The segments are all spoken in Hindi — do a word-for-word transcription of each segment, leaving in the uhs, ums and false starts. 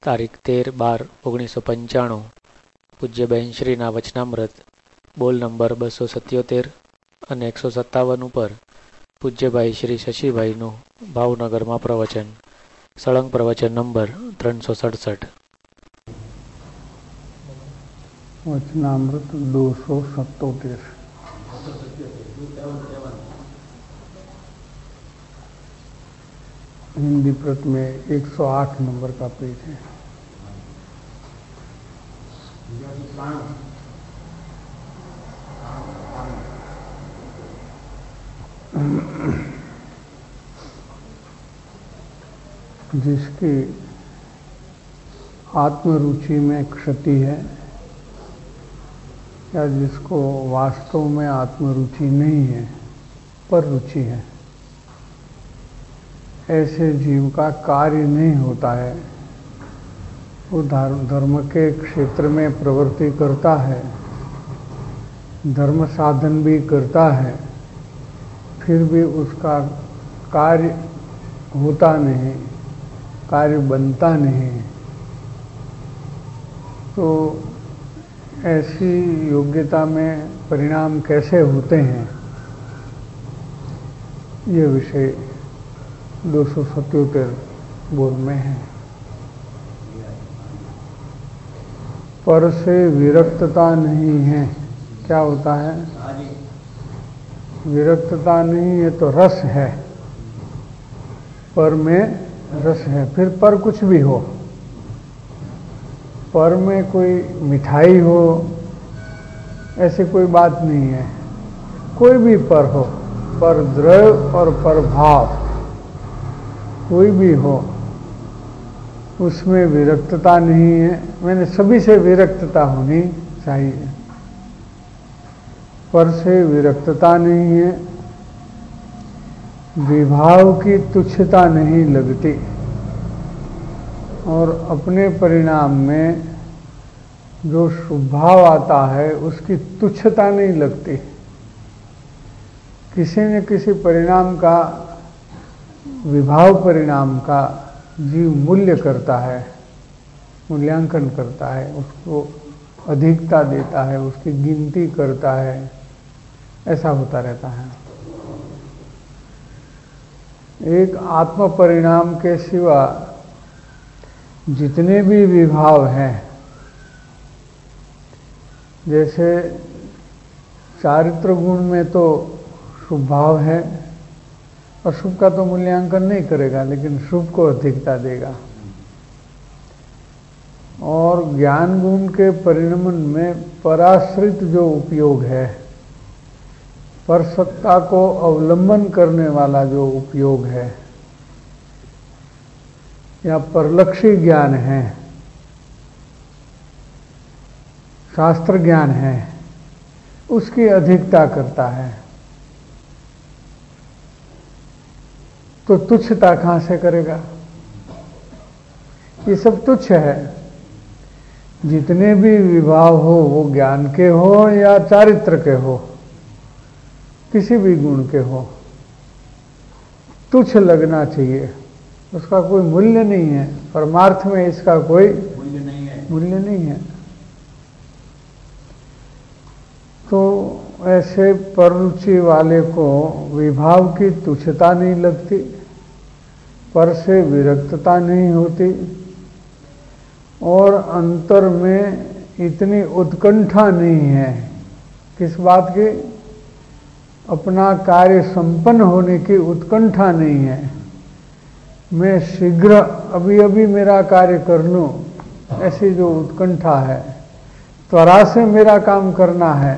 તારીખ તેર બાર ઓગણીસો પંચાણું પૂજ્ય બહેનશ્રીના વચનામૃત બોલ નંબર બસો સત્યોતેર અને એકસો સત્તાવન ઉપર પૂજ્યભાઈ શ્રી શશીભાઈનું ભાવનગરમાં પ્રવચન. સળંગ પ્રવચન નંબર ત્રણસો સડસઠ. वचनामृत दो सौ सत्तोतेर. हिंदी प्रत में एक सौ आठ नंबर का पेज है. जिसकी आत्मरुचि में क्षति है या जिसको वास्तव में आत्मरुचि नहीं है पर रुचि है, ऐसे जीव का कार्य नहीं होता है. वो धर्म के क्षेत्र में प्रवृत्ति करता है, धर्म साधन भी करता है, फिर भी उसका कार्य होता नहीं, कार्य बनता नहीं. तो ऐसी योग्यता में परिणाम कैसे होते हैं, ये विषय दो सौ सत्योतेर बोल में है. पर से विरक्तता नहीं है. क्या होता है? विरक्तता नहीं है तो रस है. पर में रस है. फिर पर कुछ भी हो, पर में कोई मिठाई हो, ऐसी कोई बात नहीं है. कोई भी पर हो, पर द्रव्य और पर भाव कोई भी हो, उसमें विरक्तता नहीं है. मैंने सभी से विरक्तता होनी चाहिए. पर से विरक्तता नहीं है. विभाव की तुच्छता नहीं लगती और अपने परिणाम में जो शुभाव आता है उसकी तुच्छता नहीं लगती. किसी न किसी परिणाम का, विभाव परिणाम का जीव मूल्य करता है, मूल्यांकन करता है, उसको अधिकता देता है, उसकी गिनती करता है. ऐसा होता रहता है. एक आत्म परिणाम के सिवा जितने भी विभाव हैं, जैसे चारित्र गुण में तो शुभ भाव है, अशुभ का तो मूल्यांकन नहीं करेगा, लेकिन शुभ को अधिकता देगा. और ज्ञान गुण के परिणमन में पराश्रित जो उपयोग है, पर सत्ता को अवलंबन करने वाला जो उपयोग है या परलक्षी ज्ञान है, शास्त्र ज्ञान है, उसकी अधिकता करता है. तो तुच्छता कहां से करेगा? ये सब तुच्छ है. जितने भी विभाव हो, वो ज्ञान के हो या चारित्र के हो, किसी भी गुण के हो, तुच्छ लगना चाहिए. उसका कोई मूल्य नहीं है. परमार्थ में इसका कोई मूल्य नहीं है, मूल्य नहीं है. तो ऐसे पररुचि वाले को विभाव की तुच्छता नहीं लगती, पर से विरक्तता नहीं होती, और अंतर में इतनी उत्कंठा नहीं है. किस बात की? अपना कार्य संपन्न होने की उत्कंठा नहीं है. मैं शीघ्र अभी अभी मेरा कार्य कर लूं, ऐसी जो उत्कंठा है, त्वरा से मेरा काम करना है,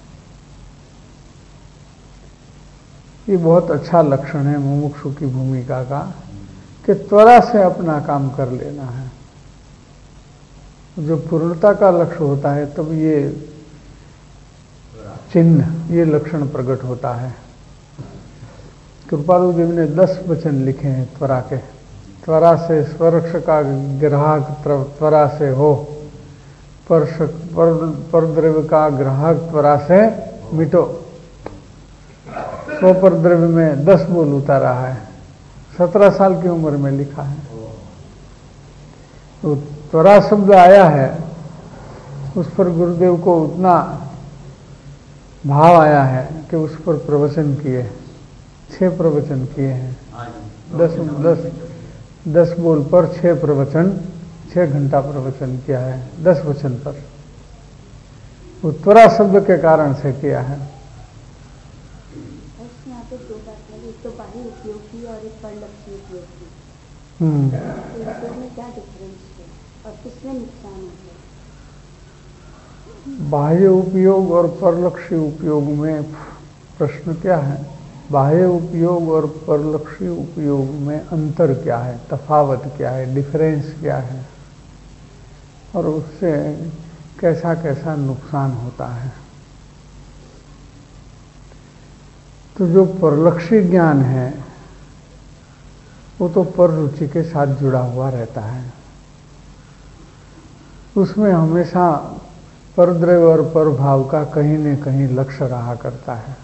ये बहुत अच्छा लक्षण है मुमुक्षु की भूमिका का, कि त्वरा से अपना काम कर लेना है. जो पूर्णता का लक्ष्य होता है तब ये चिन्ह, ये लक्षण प्रकट होता है. कृपालु देव ने दस वचन लिखे हैं त्वरा के. त्वरा से स्वरक्ष का ग्राहक त्वरा से हो, पर पर द्रव्य का ग्राहक त्वरा से मिटो. सौ पर द्रव्य में दस बोल उतारा है, सत्रह साल की उम्र में लिखा है. तो त्वरा शब्द आया है, उस पर गुरुदेव को उतना भाव आया है कि उस पर प्रवचन किए, छह प्रवचन किए हैं। दस दस दस बोल पर छह प्रवचन, छह घंटा प्रवचन किया है दस वचन पर। वो त्वरा शब्द के कारण से किया है। यहाँ पे दो बात है, एक तो बाह्य उपयोग की और एक परलक्ष्य उपयोग की। हम्म तो इसमें क्या डिफरेंस है और किसमें नुकसान होता है? बाह्य उपयोग और परलक्ष्य उपयोग में प्रश्न क्या है? बाह्य उपयोग और परलक्ष्य उपयोग में अंतर क्या है, तफावत क्या है, डिफरेंस क्या है, और उससे कैसा कैसा नुकसान होता है। तो जो परलक्ष्य ज्ञान है वो तो पर रुचि के साथ जुड़ा हुआ रहता है। उसमें हमेशा परद्रव्य और परभाव का कहीं न कहीं लक्ष्य रहा करता है।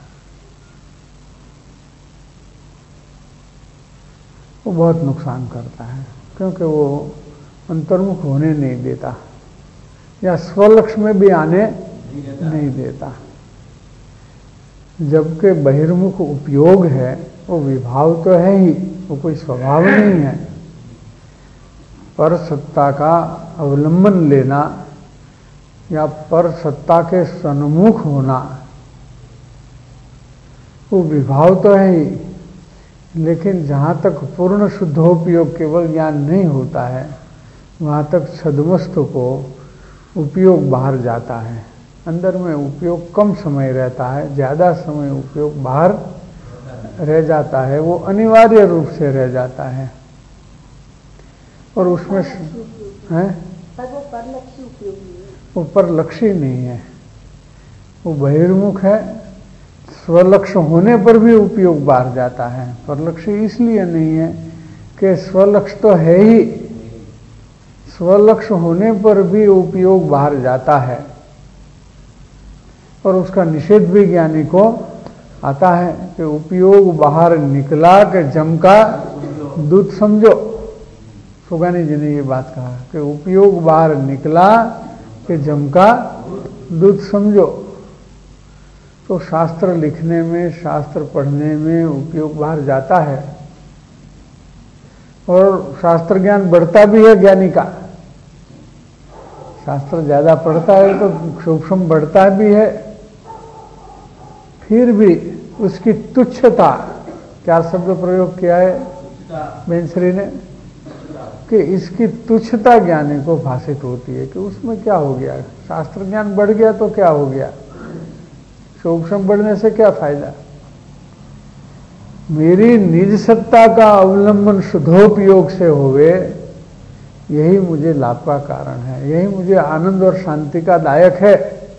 वो बहुत नुकसान करता है, क्योंकि वो अंतर्मुख होने नहीं देता या स्वलक्ष्य में भी आने नहीं देता। जबकि बहिर्मुख उपयोग है वो विभाव तो है ही, वो कोई स्वभाव नहीं है। पर सत्ता का अवलंबन लेना या पर सत्ता के सन्मुख होना वो विभाव तो है ही, लेकिन जहाँ तक पूर्ण शुद्धोपयोग केवल ज्ञान नहीं होता है वहाँ तक छद्मस्त को उपयोग बाहर जाता है। अंदर में उपयोग कम समय रहता है, ज़्यादा समय उपयोग बाहर रह जाता है, वो अनिवार्य रूप से रह जाता है। और उसमें है पर वो परलक्ष्य उपयोग नहीं है, वो परलक्ष्य नहीं है, वो बहिर्मुख है। स्वलक्ष्य होने पर भी उपयोग बाहर जाता है। परलक्ष्य इसलिए नहीं है कि स्वलक्ष्य तो है ही, स्वलक्ष्य होने पर भी उपयोग बाहर जाता है और उसका निषेध भी ज्ञानी को आता है कि उपयोग बाहर निकला कि जम का दूध समझो। सुगानी जी ने ये बात कहा कि उपयोग बाहर निकला कि जम का दूध समझो। तो शास्त्र लिखने में, शास्त्र पढ़ने में उपयोग बाहर जाता है और शास्त्र ज्ञान बढ़ता भी है ज्ञानी का। शास्त्र ज्यादा पढ़ता है तो सूक्ष्म बढ़ता भी है, फिर भी उसकी तुच्छता, क्या शब्द प्रयोग किया है बेंसरी ने, कि इसकी तुच्छता ज्ञानी को भाषित होती है कि उसमें क्या हो गया, शास्त्र ज्ञान बढ़ गया तो क्या हो गया, सूक्ष्म बढ़ने से क्या फायदा। मेरी निज सत्ता का अवलंबन शुद्धोपयोग से होवे, यही मुझे लाभ का कारण है, यही मुझे आनंद और शांति का दायक है।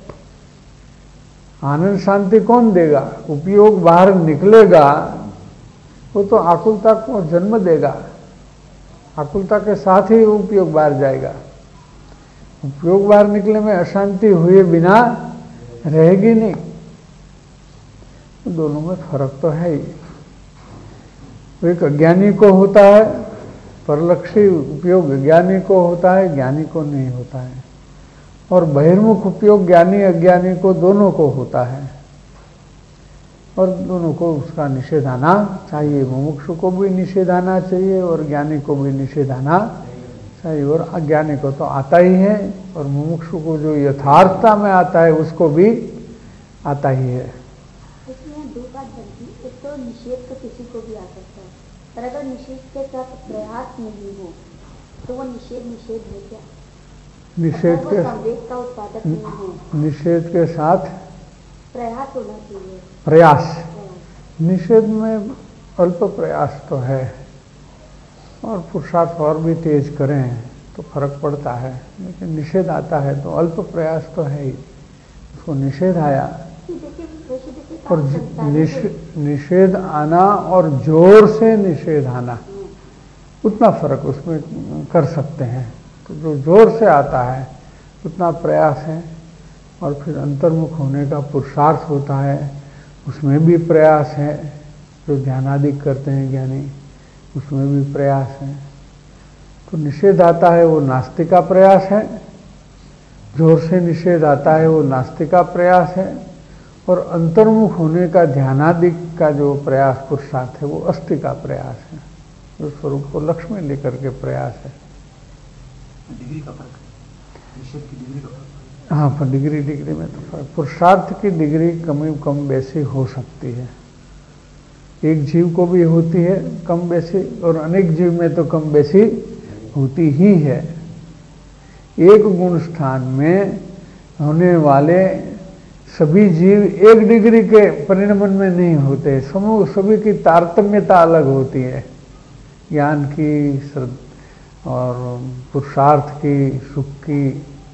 आनंद शांति कौन देगा? उपयोग बाहर निकलेगा वो तो आकुलता को जन्म देगा, आकुलता के साथ ही उपयोग बाहर जाएगा। उपयोग बाहर निकले में अशांति हुए बिना रहेगी नहीं। तो दोनों में फर्क तो है ही। एक अज्ञानी को होता है परलक्ष्य उपयोग, ज्ञानी को होता है, ज्ञानी को नहीं होता है। और बहिर्मुख उपयोग ज्ञानी अज्ञानी को दोनों को होता है और दोनों को उसका निषेध आना चाहिए। मुमुक्षु को भी निषेध आना चाहिए और ज्ञानी को भी निषेध आना चाहिए। और अज्ञानी को तो आता ही है और मुमुक्षु को जो यथार्थता में आता है उसको भी आता ही है। इसमें दो बात बनती, एक तो निषेध तो किसी को भी आ सकता है, पर अगर निषेध के साथ प्रयास नहीं हो तो वो निषेध निषेध है क्या? निषेध के संवेग का उत्पादक नहीं हो। निषेध के साथ प्रयास होना चाहिए। प्रयास, निषेध में अल्प प्रयास तो है और पुरुषार्थ और भी तेज करें तो फर्क पड़ता है, लेकिन निषेध आता है तो अल्प प्रयास तो है ही। उसको निषेध आया और निषेध आना और जोर से निषेध आना, उतना फर्क उसमें कर सकते हैं। तो जो जोर से आता है उतना प्रयास है और फिर अंतर्मुख होने का पुरुषार्थ होता है, उसमें भी प्रयास है। जो ध्यानादि करते हैं ज्ञानी उसमें भी प्रयास है। तो निषेध आता है वो नास्तिक का प्रयास है, जोर से निषेध आता है वो नास्तिक का प्रयास है, और अंतर्मुख होने का ध्यानादिक का जो प्रयास पुरुषार्थ है वो अस्थि का प्रयास है, जो स्वरूप को लक्ष्य में लेकर के प्रयास है। डिग्री का फर्क है, निषेध की डिग्री का फर्क। हाँ, पर डिग्री डिग्री में तो फर्क, पुरुषार्थ की डिग्री कम कम बेसी हो सकती है, एक जीव को भी होती है कम बेसी, और अनेक जीव में तो कम बेसी होती ही है। एक गुण स्थान में होने वाले सभी जीव एक डिग्री के परिणमन में नहीं होते, समूह सभी की तारतम्यता अलग होती है, ज्ञान की, श्रद्धा और पुरुषार्थ की, सुख की।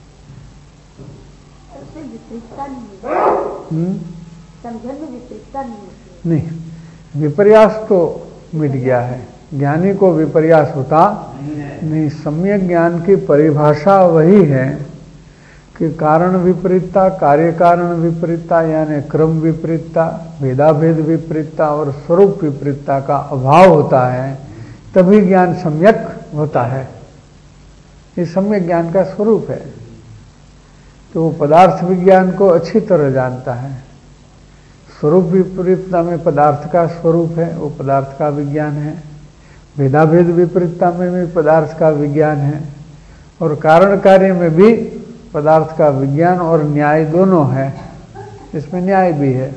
समझन में विपरीतता नहीं होती। नहीं, विपर्यास तो मिट गया है, ज्ञानी को विपर्यास होता नहीं। सम्यक ज्ञान की परिभाषा वही है कि कारण विपरीतता, कार्य कारण विपरीतता यानी क्रम विपरीतता, भेदाभेद विपरीतता और स्वरूप विपरीतता का अभाव होता है, तभी ज्ञान सम्यक होता है। ये सम्यक ज्ञान का स्वरूप है। तो वो पदार्थ विज्ञान को अच्छी तरह जानता है। स्वरूप विपरीतता में पदार्थ का स्वरूप है, वो पदार्थ का विज्ञान है। भेदाभेद विपरीतता में भी पदार्थ का विज्ञान है, और कारण कार्य में भी पदार्थ का विज्ञान और न्याय दोनों है, इसमें न्याय भी है।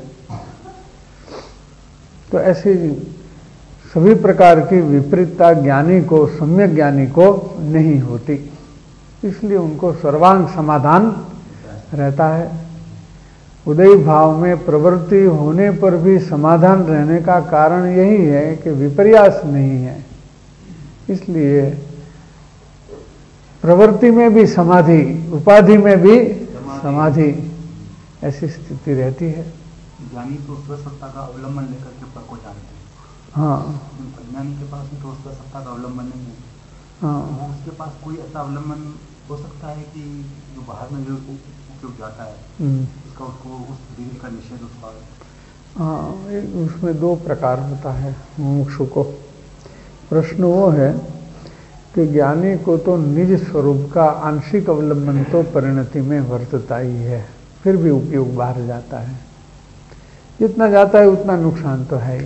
तो ऐसी सभी प्रकार की विपरीतता ज्ञानी को, सम्यक ज्ञानी को नहीं होती, इसलिए उनको सर्वांग समाधान रहता है। उदय भाव में प्रवृत्ति होने पर भी समाधान रहने का कारण यही है कि विपर्यास नहीं है, इसलिए प्रवृत्ति में भी समाधि, उपाधि में भी समाधि, ऐसी स्थिति रहती है। ज्ञानी तो स्वसत्ता का अवलंबन लेकर के पर को जानते हैं। हाँ, अज्ञानी के पास तो स्वसत्ता का अवलंबन नहीं है। हाँ, वो उसके पास कोई ऐसा अवलंबन हो सकता है कि जो बाहर में जो उपयोग जाता है उसका, उसको उस डिग्री का निषेध उसका। हाँ, उसमें दो प्रकार होता है मुमुक्षु को। प्रश्न वो है कि ज्ञानी को तो निज स्वरूप का आंशिक अवलंबन तो परिणति में वर्तता ही है, फिर भी उपयोग बाहर जाता है। जितना जाता है उतना नुकसान तो है ही।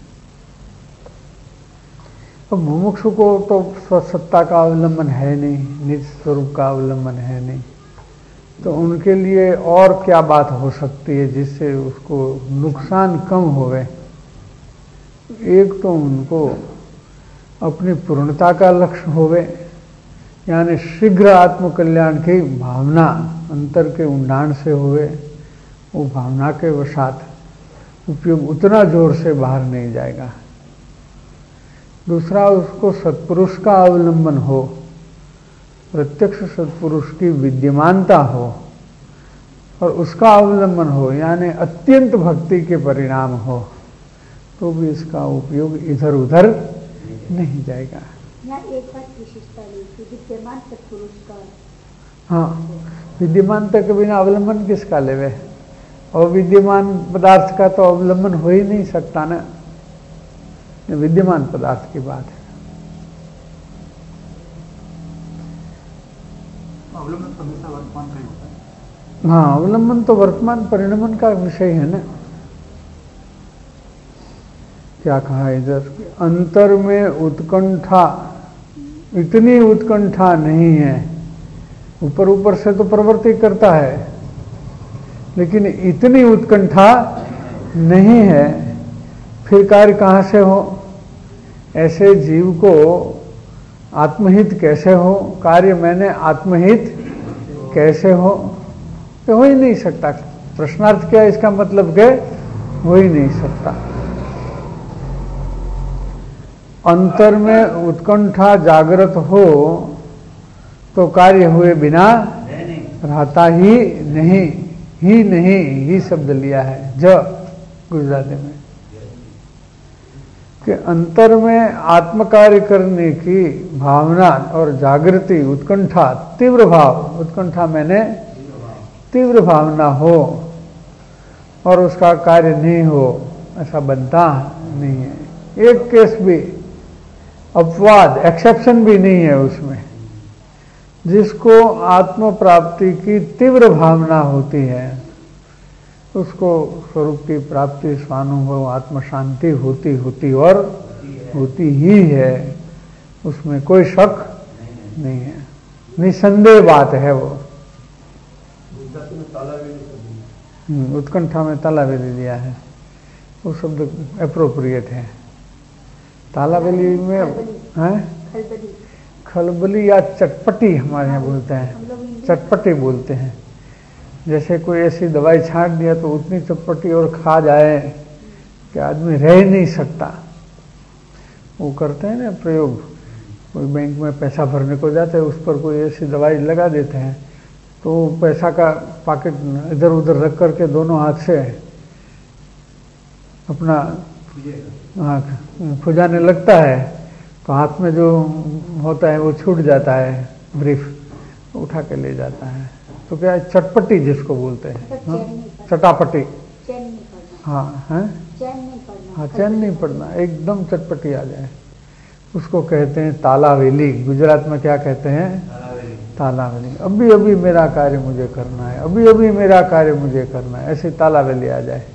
अब मुमुक्षु को तो स्वसत्ता का अवलंबन है नहीं, निज स्वरूप का अवलंबन है नहीं, तो उनके लिए और क्या बात हो सकती है जिससे उसको नुकसान कम होवे। एक तो उनको अपनी पूर्णता का लक्ष्य होवे, यानी शीघ्र आत्मकल्याण की भावना अंतर के उंडाण से होवे, वो भावना के वशात उपयोग उतना जोर से बाहर नहीं जाएगा। दूसरा, उसको सत्पुरुष का अवलंबन हो, प्रत्यक्ष सत्पुरुष की विद्यमानता हो और उसका अवलंबन हो, यानी अत्यंत भक्ति के परिणाम हो, तो भी इसका उपयोग इधर उधर नहीं जाएगा। यहाँ एक बात विशेषता है, विद्यमान सत्पुरुष का। हाँ, विद्यमानता के बिना अवलंबन किसका लेवे? और विद्यमान पदार्थ का तो अवलंबन हो ही नहीं सकता ना, विद्यमान पदार्थ की बात है। अवलंबन तो हमेशा वर्तमान का ही होता है। हाँ, अवलंबन तो वर्तमान परिणमन का विषय है ना। क्या कहा इधर? अंतर में उत्कंठा, इतनी उत्कंठा नहीं है। ऊपर ऊपर से तो प्रवृत्ति करता है, लेकिन इतनी उत्कंठा नहीं है। फिर कार्य कहाँ से हो? ऐसे जीव को आत्महित कैसे हो? कार्य मैंने आत्महित कैसे हो? तो हो ही नहीं सकता। प्रश्नार्थ क्या है इसका मतलब के हो ही नहीं सकता। अंतर में उत्कंठा जागृत हो तो कार्य हुए बिना रहता ही नहीं, ही नहीं, ही शब्द लिया है ज गुजराती में, कि अंतर में आत्म कार्य करने की भावना और जागृति, उत्कंठा, तीव्र भाव, उत्कंठा मैंने तीव्र भावना हो और उसका कार्य नहीं हो, ऐसा बनता नहीं है। एक केस भी अपवाद, एक्सेप्शन भी नहीं है उसमें। जिसको आत्म प्राप्ति की तीव्र भावना होती है उसको स्वरूप की प्राप्ति, स्वानुभव, आत्म शांति होती होती और होती ही है, उसमें कोई शक नहीं है, निसंदेह बात है वो। उत्कंठा में तालावेली लिया है, वो शब्द अप्रोप्रिएट है। तालावेली में है खलबली या चटपटी, हमारे यहाँ बोलते हैं, चटपटी बोलते हैं। जैसे कोई ऐसी दवाई छांट दिया तो उतनी चटपटी और खा जाए कि आदमी रह नहीं सकता। वो करते हैं ना प्रयोग, कोई बैंक में पैसा भरने को जाते हैं, उस पर कोई ऐसी दवाई लगा देते हैं तो पैसा का पॉकेट इधर उधर रख करके दोनों हाथ से अपना हाँ खुजाने लगता है तो हाथ में जो होता है वो छूट जाता है, ब्रीफ उठा के ले जाता है। तो क्या चटपटी जिसको बोलते हैं, हाँ? चटापटी, हाँ है, हाँ चैन नहीं पड़ना, एकदम चटपटी आ जाए, उसको कहते हैं तालावेली। गुजरात में क्या कहते हैं? तालावेली। अभी अभी मेरा कार्य मुझे करना है, अभी अभी मेरा कार्य मुझे करना है, ऐसी तालावेली आ जाए।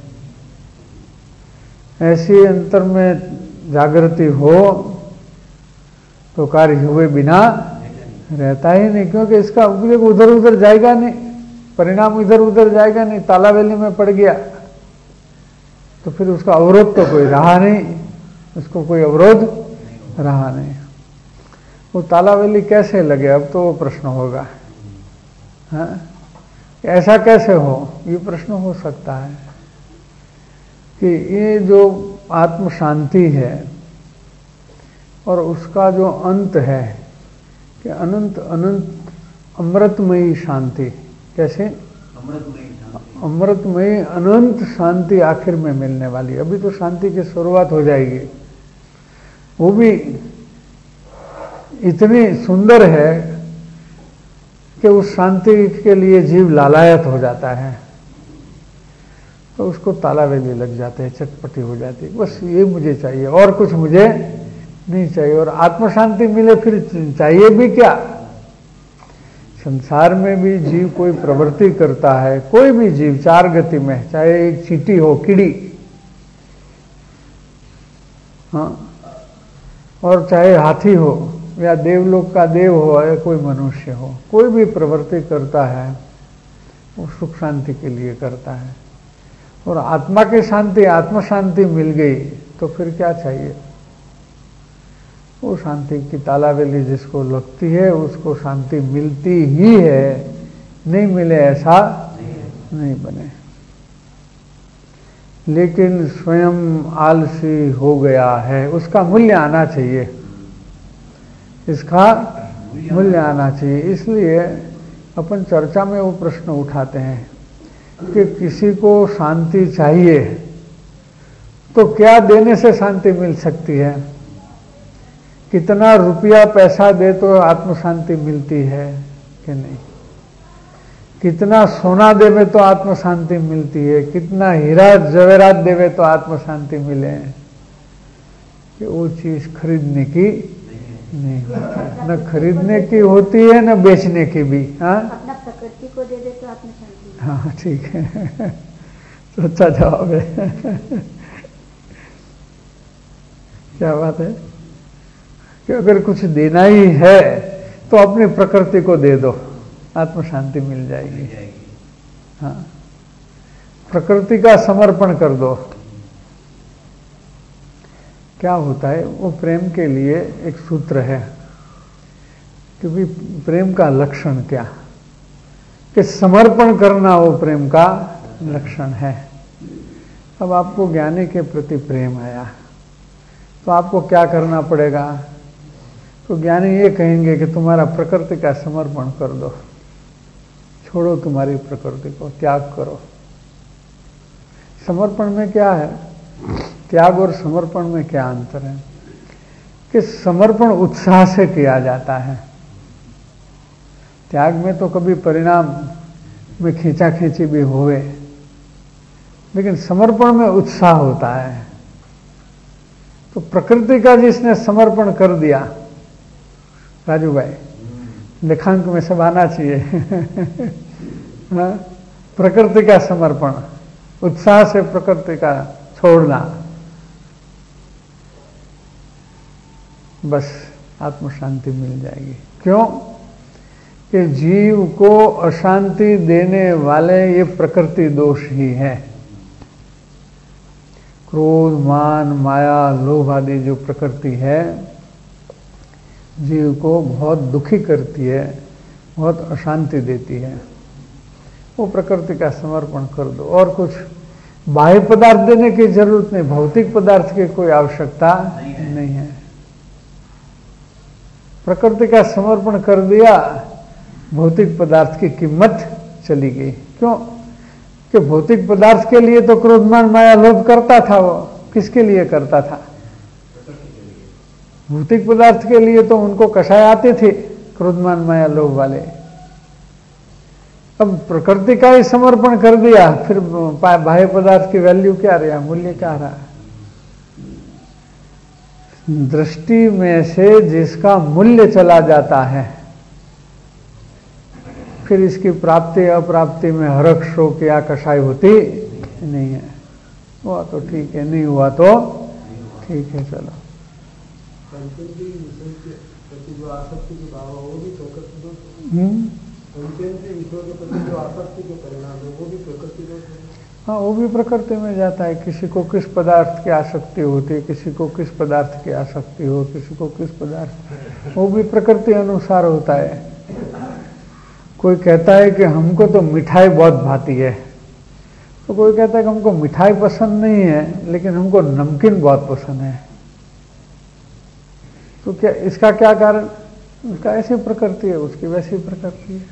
ऐसी अंतर में जागृति हो तो कार्य हुए बिना रहता ही नहीं, क्योंकि इसका उपयोग उधर उधर जाएगा नहीं, परिणाम इधर उधर जाएगा नहीं। तालावेली में पड़ गया तो फिर उसका अवरोध तो कोई रहा नहीं, उसको कोई अवरोध रहा नहीं। वो तालावेली कैसे लगे अब तो वो प्रश्न होगा, हाँ? ऐसा कैसे हो, ये प्रश्न हो सकता है कि ये जो आत्म शांति है और उसका जो अंत है कि अनंत अनंत अमृतमयी शांति, कैसे अमृतमयी अनंत शांति आखिर में मिलने वाली। अभी तो शांति की शुरुआत हो जाएगी, वो भी इतनी सुंदर है कि उस शांति के लिए जीव लालायत हो जाता है, तो उसको तालावेली लग जाते हैं, चटपटी हो जाती है। बस ये मुझे चाहिए और कुछ मुझे नहीं चाहिए। और आत्म शांति मिले फिर चाहिए भी क्या? संसार में भी जीव कोई प्रवृत्ति करता है, कोई भी जीव चार गति में, चाहे एक चींटी हो, कीड़ी, हाँ, और चाहे हाथी हो या देवलोक का देव हो या कोई मनुष्य हो, कोई भी प्रवृत्ति करता है वो सुख शांति के लिए करता है। और आत्मा की शांति, आत्म शांति मिल गई तो फिर क्या चाहिए? वो शांति की तालावेली जिसको लगती है उसको शांति मिलती ही है, नहीं मिले ऐसा नहीं बने। लेकिन स्वयं आलसी हो गया है, उसका मूल्य आना चाहिए, इसका मूल्य आना चाहिए। इसलिए अपन चर्चा में वो प्रश्न उठाते हैं कि किसी को शांति चाहिए तो क्या देने से शांति मिल सकती है? कितना रुपया पैसा दे तो आत्म शांति मिलती है कि नहीं? कितना सोना देवे तो आत्म शांति मिलती है? कितना हीरा जवेरात देवे तो आत्म शांति मिले? कि वो चीज खरीदने की नहीं होती, न खरीदने की होती है न बेचने की भी। हाँ, अपना प्रकृति को दे दे तो आत्म शांति। हाँ ठीक है, तो अच्छा जवाब है। क्या बात है कि अगर कुछ देना ही है तो अपनी प्रकृति को दे दो, आत्म शांति मिल जाएगी। हाँ, प्रकृति का समर्पण कर दो। क्या होता है, वो प्रेम के लिए एक सूत्र है, क्योंकि प्रेम का लक्षण क्या कि समर्पण करना वो प्रेम का लक्षण है। अब आपको ज्ञानी के प्रति प्रेम आया तो आपको क्या करना पड़ेगा? तो ज्ञानी ये कहेंगे कि तुम्हारा प्रकृति का समर्पण कर दो, छोड़ो तुम्हारी प्रकृति को, त्याग करो। समर्पण में क्या है? त्याग और समर्पण में क्या अंतर है? कि समर्पण उत्साह से किया जाता है, त्याग में तो कभी परिणाम में खींचा खींची भी होवे, लेकिन समर्पण में उत्साह होता है। तो प्रकृति का जिसने समर्पण कर दिया, राजू भाई लेखांक में सब आना चाहिए हाँ? प्रकृति का समर्पण, उत्साह से प्रकृति का छोड़ना, बस आत्म शांति मिल जाएगी। क्यों कि जीव को अशांति देने वाले ये प्रकृति दोष ही है। क्रोध, मान, माया, लोभ आदि जो प्रकृति है जीव को बहुत दुखी करती है, बहुत अशांति देती है। वो प्रकृति का समर्पण कर दो, और कुछ बाह्य पदार्थ देने की जरूरत नहीं, भौतिक पदार्थ की कोई आवश्यकता नहीं है, नहीं है। प्रकृति का समर्पण कर दिया, भौतिक पदार्थ की कीमत चली गई। क्यों कि भौतिक पदार्थ के लिए तो क्रोधमान माया लोभ करता था। वो किसके लिए करता था? भौतिक पदार्थ के लिए तो उनको कषाय आते थे क्रोधमान माया लोभ वाले। अब प्रकृति का ही समर्पण कर दिया, फिर बाह्य पदार्थ की वैल्यू क्या रहा, मूल्य क्या रहा? दृष्टि में से जिसका मूल्य चला जाता है, फिर इसकी प्राप्ति अप्राप्ति में हर्ष शोक या कषाय होती नहीं है। हुआ तो ठीक है, नहीं हुआ तो ठीक है, चलो। हाँ, वो भी प्रकृति में जाता है। किसी को किस पदार्थ की आसक्ति होती है, किसी को किस पदार्थ की आसक्ति हो, किसी को किस पदार्थ, वो भी प्रकृति अनुसार होता है। कोई कहता है कि हमको तो मिठाई बहुत भाती है, तो कोई कहता है कि हमको मिठाई पसंद नहीं है लेकिन हमको नमकीन बहुत पसंद है। तो क्या इसका क्या कारण? उसका ऐसी प्रकृति है, उसकी वैसी प्रकृति है।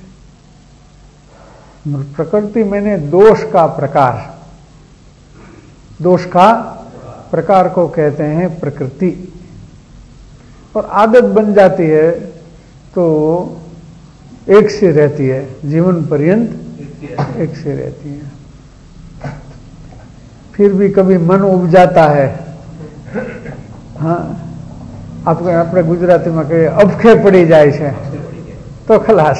प्रकृति मैंने दोष का प्रकार, दोष का प्रकार को कहते हैं प्रकृति। और आदत बन जाती है तो एक सी रहती है, जीवन पर्यंत एक सी रहती है। फिर भी कभी मन उब जाता है, हाँ, આપણે આપણે ગુજરાતીમાં કહીએ અબખે પડી જાય છે તો ખલાસ।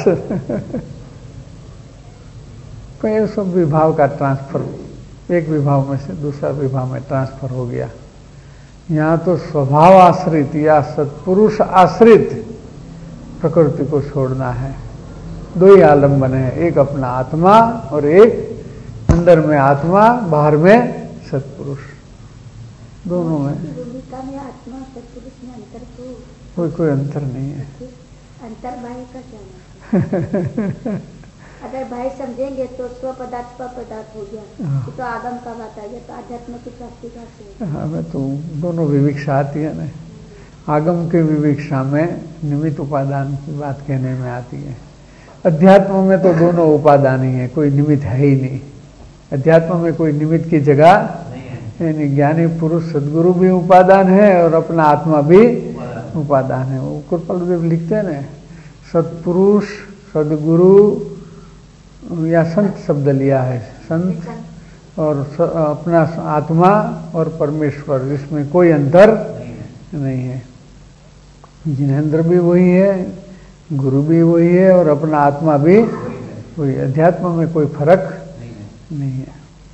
तो ये सब विभाव का ट्रांसफर, एक विभाव में से दूसरा विभाव में ट्रांसफर हो गया। यहाँ तो स्वभाव आश्रित या सत्पुरुष आश्रित प्रकृति को छोड़ना है। दो ही आलम बने हैं, एक अपना आत्मा और एक अंदर में आत्मा, बाहर में सत्पुरुष। दोनों में भूमिका में आत्मा सत्पुरुष में अंतर तो कोई कोई अंतर नहीं है। अंतर भाई का क्या है? अगर भाई समझेंगे तो स्व पदार्थ स्व पदार्थ हो गया, तो आगम का बात आ गया, तो आध्यात्म की प्राप्ति का। हाँ, मैं तो दोनों विविक्षा आती है ना। आगम के विविक्षा में निमित्त उपादान की बात कहने में आती है। अध्यात्म में तो दोनों उपादान ही है, कोई निमित्त है ही नहीं। अध्यात्म में कोई निमित्त की जगह है नहीं। ज्ञानी पुरुष सदगुरु भी उपादान है और अपना आत्मा भी उपादान है। वो कृपालुदेव लिखते हैं ना, सत्पुरुष, सदगुरु या संत शब्द लिया है, संत और अपना आत्मा और परमेश्वर, इसमें कोई अंतर नहीं है। जिनेंद्र भी वही है, गुरु भी वही है और अपना आत्मा भी वही। अध्यात्म में कोई फर्क नहीं है।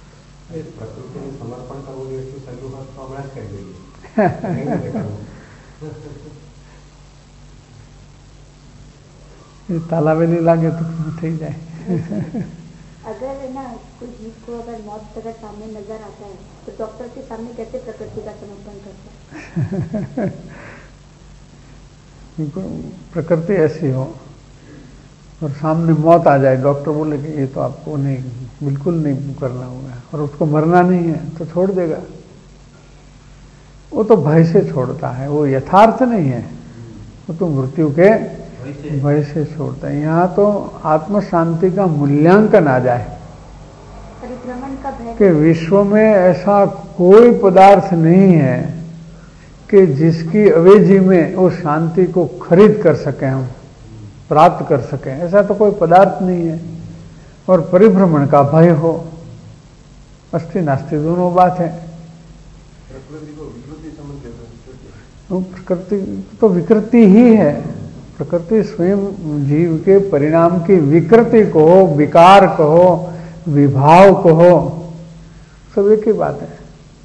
तालाबे नहीं लागे तो થઈ જાય। अगर ना कोई जीव को अगर मौत अगर सामने नजर आता है तो डॉक्टर के सामने कैसे प्रकृति का समर्पण करता है? प्रकृति ऐसी हो और सामने मौत आ जाए, डॉक्टर बोले कि ये तो आपको नहीं, बिल्कुल नहीं करना होगा और उसको मरना नहीं है, तो छोड़ देगा। वो तो भय से छोड़ता है, वो यथार्थ नहीं है, वो तो मृत्यु के भय से छोड़ता है। यहाँ तो आत्म शांति का मूल्यांकन आ जाए परिभ्रमण का भय कि विश्व में ऐसा कोई पदार्थ नहीं है कि जिसकी अवेजी में वो शांति को खरीद कर सकें, हम प्राप्त कर सकें, ऐसा तो कोई पदार्थ नहीं है। और परिभ्रमण का भय हो, अस्ति नास्ति दोनों बात है। प्रकृति को विकृति समझ लेते हैं। वो प्रकृति तो विकृति ही है। प्रकृति स्वयं जीव के परिणाम की विकृति कहो, विकार कहो, विभाव कहो, सब एक ही बात है।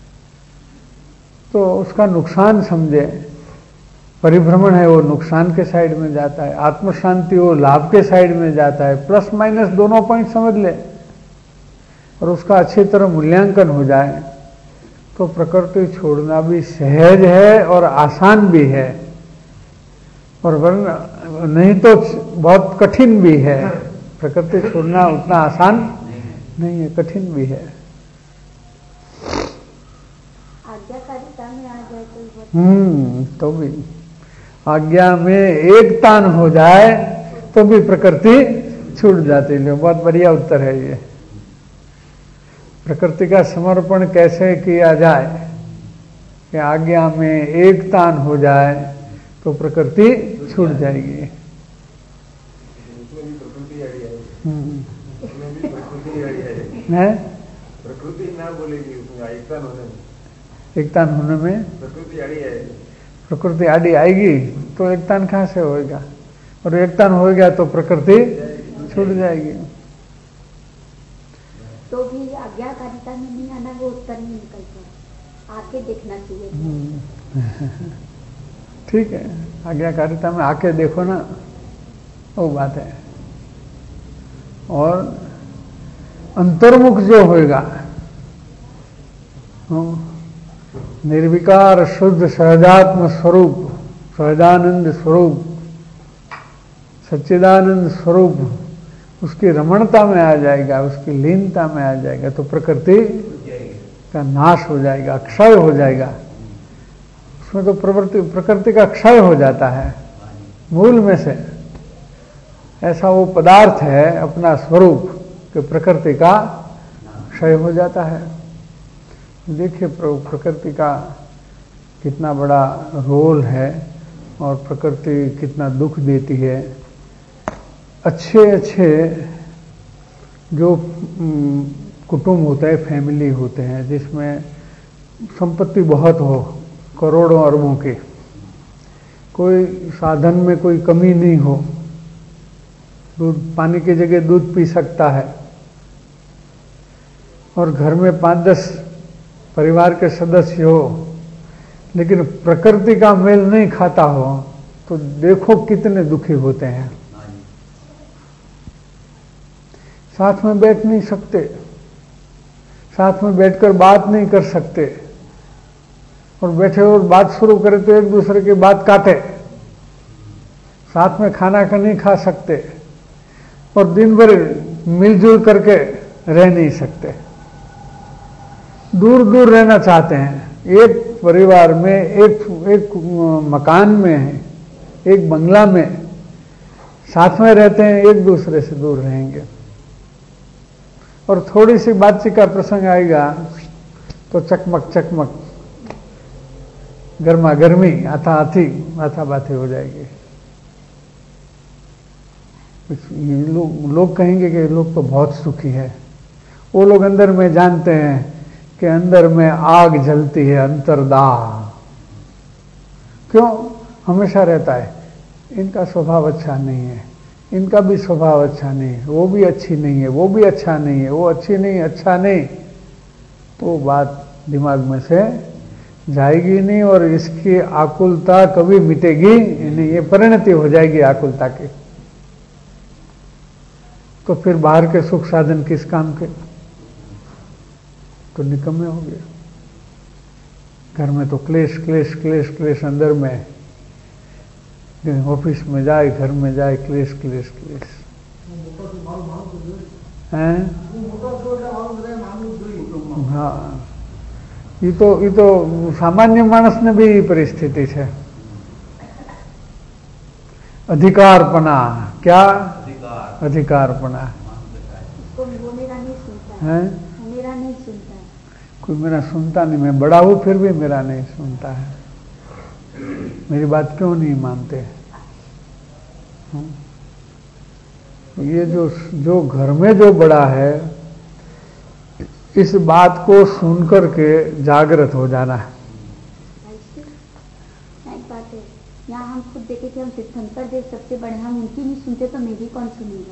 तो उसका नुकसान समझे। परिभ्रमण है वो नुकसान के साइड में जाता है, आत्म शांति वो लाभ के साइड में जाता है। प्लस माइनस दोनों पॉइंट समझ ले और उसका अच्छी तरह मूल्यांकन हो जाए तो प्रकृति छोड़ना भी सहज है और आसान भी है, और वरना नहीं तो बहुत कठिन भी है। प्रकृति छोड़ना उतना आसान नहीं है, कठिन भी है। आज्ञाकारिता में आ जाए तो हम्म तो भी आज्ञा में एक तान हो जाए तो भी प्रकृति छूट जाती है। बहुत बढ़िया उत्तर है ये। प्रकृति का समर्पण कैसे किया जाए कि आज्ञा में एक तान हो जाए तो प्रकृति छूट जाएगी। इसमें भी प्रकृति आड़ी है, हम्म इसमें भी प्रकृति आड़ी है। है प्रकृति ना बोलेगी उसमें एक तान होने में, एक तान होने में प्रकृति आड़ी है। प्रकृति आड़ी आएगी तो एक तान कहाँ से होएगा, और एक तान हो गया तो प्रकृति छूट जाएगी। तो भी आज्ञाकारिता में नहीं आना, वो उत्तर नहीं निकलता, आके देखना चाहिए। ठीक है, आज्ञाकारिता में आके देखो ना, वो बात है। और अंतर्मुख जो होएगा, निर्विकार शुद्ध सहजात्म स्वरूप, सहजानंद स्वरूप, सच्चिदानंद स्वरूप उसकी रमणता में आ जाएगा, उसकी लीनता में आ जाएगा तो प्रकृति का नाश हो जाएगा, क्षय हो जाएगा। उसमें तो प्रवृत्ति प्रकृति का क्षय हो जाता है मूल में से। ऐसा वो पदार्थ है अपना स्वरूप कि प्रकृति का क्षय हो जाता है। देखिए प्रकृति का कितना बड़ा रोल है और प्रकृति कितना दुख देती है। अच्छे अच्छे जो कुटुंब होते हैं, फैमिली होते हैं, जिसमें संपत्ति बहुत हो, करोड़ों अरबों की, कोई साधन में कोई कमी नहीं हो, दूध पानी की जगह दूध पी सकता है, और घर में पांच दस परिवार के सदस्य हो, लेकिन प्रकृति का मेल नहीं खाता हो, तो देखो कितने दुखी होते हैं। साथ में बैठ नहीं सकते, साथ में बैठकर बात नहीं कर सकते, और बैठे और बात शुरू करें तो एक दूसरे की बात काटे, साथ में खाना का नहीं खा सकते, और दिन भर मिलजुल करके रह नहीं सकते, दूर दूर रहना चाहते हैं। एक परिवार में, एक एक मकान में, एक बंगला में साथ में रहते हैं, एक दूसरे से दूर रहेंगे, और थोड़ी सी बातचीत का प्रसंग आएगा तो चकमक चकमक, गर्मा गर्मी, आता आती, माथा बाती हो जाएगी। लोग लोग कहेंगे कि लोग तो बहुत सुखी है। वो लोग अंदर में जानते हैं कि अंदर में आग जलती है, अंतर्दाह। क्यों? हमेशा रहता है इनका स्वभाव अच्छा नहीं है, इनका भी स्वभाव अच्छा नहीं है, वो भी अच्छी नहीं है, वो भी अच्छा नहीं है, वो अच्छी नहीं, अच्छा नहीं, तो बात दिमाग में से जाएगी नहीं, और इसकी आकुलता कभी मिटेगी नहीं, ये परिणति हो जाएगी आकुलता की। तो फिर बाहर के सुख साधन किस काम के? तो निकम्मे हो गए। घर में तो क्लेश क्लेश क्लेश क्लेश अंदर में, ऑफिस में जाए, घर में जाए, क्लेश क्लेश क्लेश हैं। हाँ, ये तो ये तो सामान्य मानस ने भी परिस्थिति है। अधिकारपना, क्या अधिकार? अधिकारपना है। मेरा नहीं सुनता, कोई मेरा सुनता नहीं, मैं बड़ा हूं फिर भी मेरा नहीं सुनता है, मेरी बात क्यों नहीं मानते? ये जो जो घर में जो बड़ा है, इस बात को सुनकर के जागृत हो जाना है। देखे कि हम तीर्थंकर देव सबसे बड़े, हम उनकी नहीं सुनते तो मेरी कौन सुनेगा?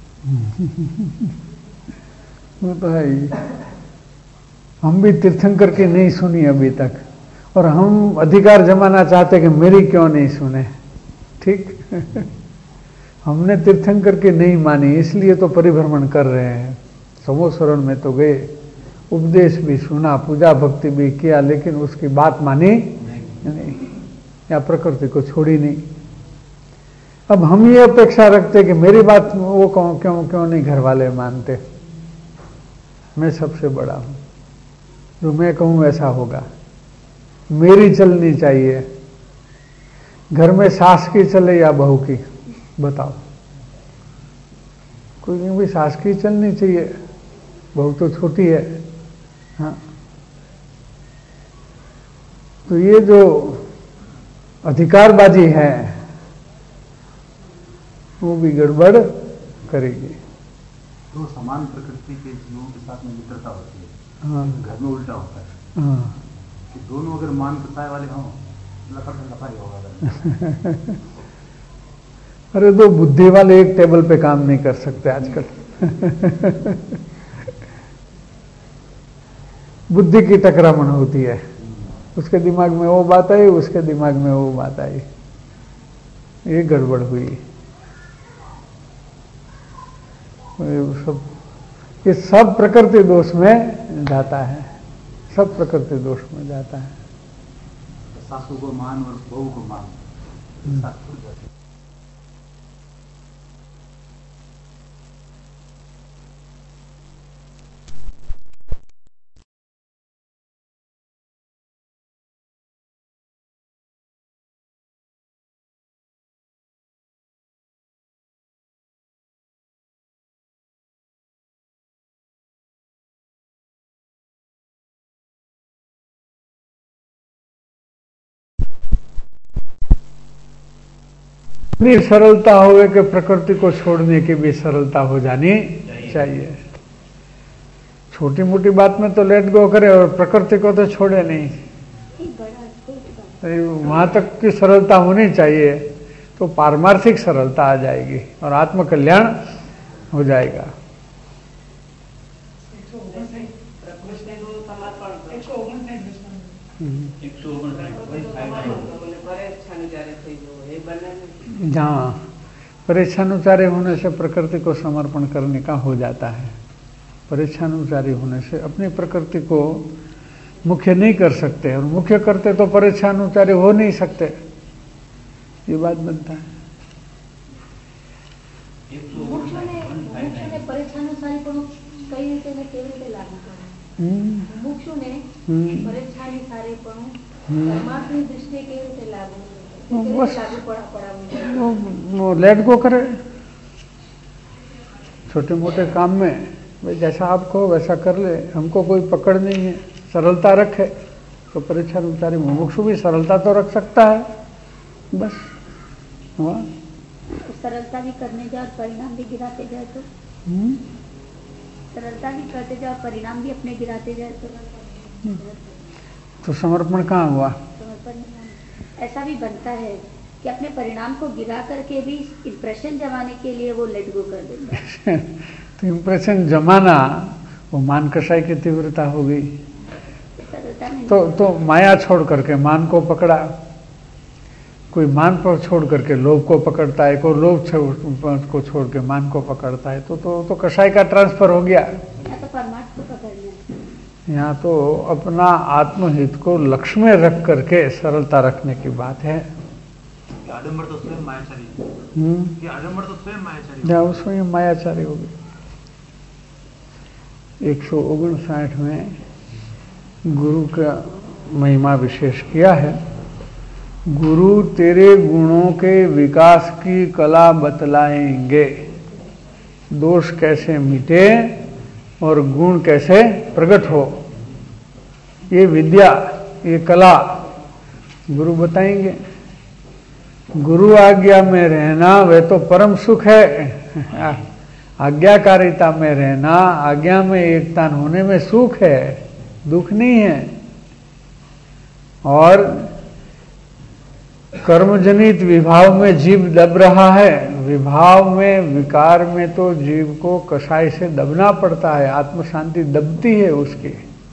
वो तो है ही। हम भी तीर्थंकर की नहीं सुनी अभी तक, और हम अधिकार जमाना चाहते कि मेरी क्यों नहीं सुने। ठीक हमने तीर्थंकर की नहीं मानी, इसलिए तो परिभ्रमण कर रहे हैं। समोसरण में तो गए, उपदेश भी सुना, पूजा भक्ति भी किया, लेकिन उसकी बात मानी नहीं, या प्रकृति को छोड़ी नहीं। अब हम ये अपेक्षा रखते कि मेरी बात वो क्यों क्यों क्यों नहीं घर वाले मानते, मैं सबसे बड़ा हूं, जो मैं कहूं वैसा होगा, मेरी चलनी चाहिए। घर में सास की चले या बहू की, बताओ? कोई भी सास की चलनी चाहिए, बहू तो छोटी है। हाँ, तो ये जो अधिकारबाजी है वो भी गड़बड़ करेगी। तो समान प्रकृति के जीवों के साथ में मित्रता होती है। हाँ, घर में उल्टा होता है। हाँ, कि दोनों अगर मान प्रसाय वाले हों, लफड़ लफा ही होगा। अरे दो बुद्धि वाले एक टेबल पे काम नहीं कर सकते आजकल। बुद्धि की टकरामण होती है, उसके दिमाग में वो बात आई, उसके दिमाग में वो बात आई, ये गड़बड़ हुई। ये सब ये सब प्रकृति दोष में जाता है, सब प्रकृति दोष में जाता है। सासू को मान और बहू को मान, इतनी सरलता होवे कि प्रकृति को छोड़ने की भी सरलता हो जानी चाहिए। छोटी मोटी बात में तो लेट गो करे और प्रकृति को तो छोड़े नहीं, वहां तक की सरलता होनी चाहिए, तो पारमार्थिक सरलता आ जाएगी और आत्म कल्याण हो जाएगा। जहाँ परेच्छानुचारी होने से प्रकृति को समर्पण करने का हो जाता है। परेच्छानुचारी होने से अपनी प्रकृति को मुख्य नहीं कर सकते, और मुख्य करते तो परेच्छानुचारी हो नहीं सकते, ये बात बनता है। कई રીતે ને કેવી રીતે લાગુ કરે? મુક્ષુને પરેચ્છાનુસારીપણું પરમાત્માની દૃષ્ટિએ કેવી રીતે લાગુ लागू पड़ा पड़ा वो, वो लेट गो करे छोटे मोटे काम में, भाई जैसा आप कहो वैसा कर ले, हमको कोई पकड़ नहीं है, सरलता रखे तो परेच्छानुसारी मुमुक्षु भी सरलता तो रख सकता है, बस। हुआ सरलता भी करने जाओ, परिणाम भी गिराते जाए तो सरलता भी करते जाओ, परिणाम भी अपने गिराते जाए तो तो समर्पण कहाँ हुआ? समर्पण ऐसा भी बनता है कि अपने परिणाम को गिरा करके भी इंप्रेशन जमाने के लिए वो लेट गो कर देता है। तो इंप्रेशन जमाना वो मान कषाय की तीव्रता हो गई, तो तो माया छोड़ करके मान को पकड़ा, कोई मान पर छोड़ करके लोभ को पकड़ता है, कोई लोभ को छोड़ के मान को पकड़ता है, तो तो, तो कषाय का ट्रांसफर हो गया। तो परमात्मा को पकड़ना, यहाँ तो अपना आत्महित को लक्ष्य में रख करके सरलता रखने की बात है। आडंबर तो स्वयं मायाचारी, ये आडंबर तो स्वयं मायाचारी, या उसमें मायाचारी हो गई। एक सौ उनसाठ में गुरु का महिमा विशेष किया है। गुरु तेरे गुणों के विकास की कला बतलाएंगे, दोष कैसे मिटे और गुण कैसे प्रकट हो, ये विद्या, ये कला गुरु बताएंगे। गुरु आज्ञा में रहना वह तो परम सुख है, आज्ञाकारिता में रहना, आज्ञा में एकता होने में सुख है, दुख नहीं है। और कर्मजनित विभाव में जीव दब रहा है। विभाव में, विकार में तो जीव को कसाई से दबना पड़ता है, आत्म शांति दबती है उसकी।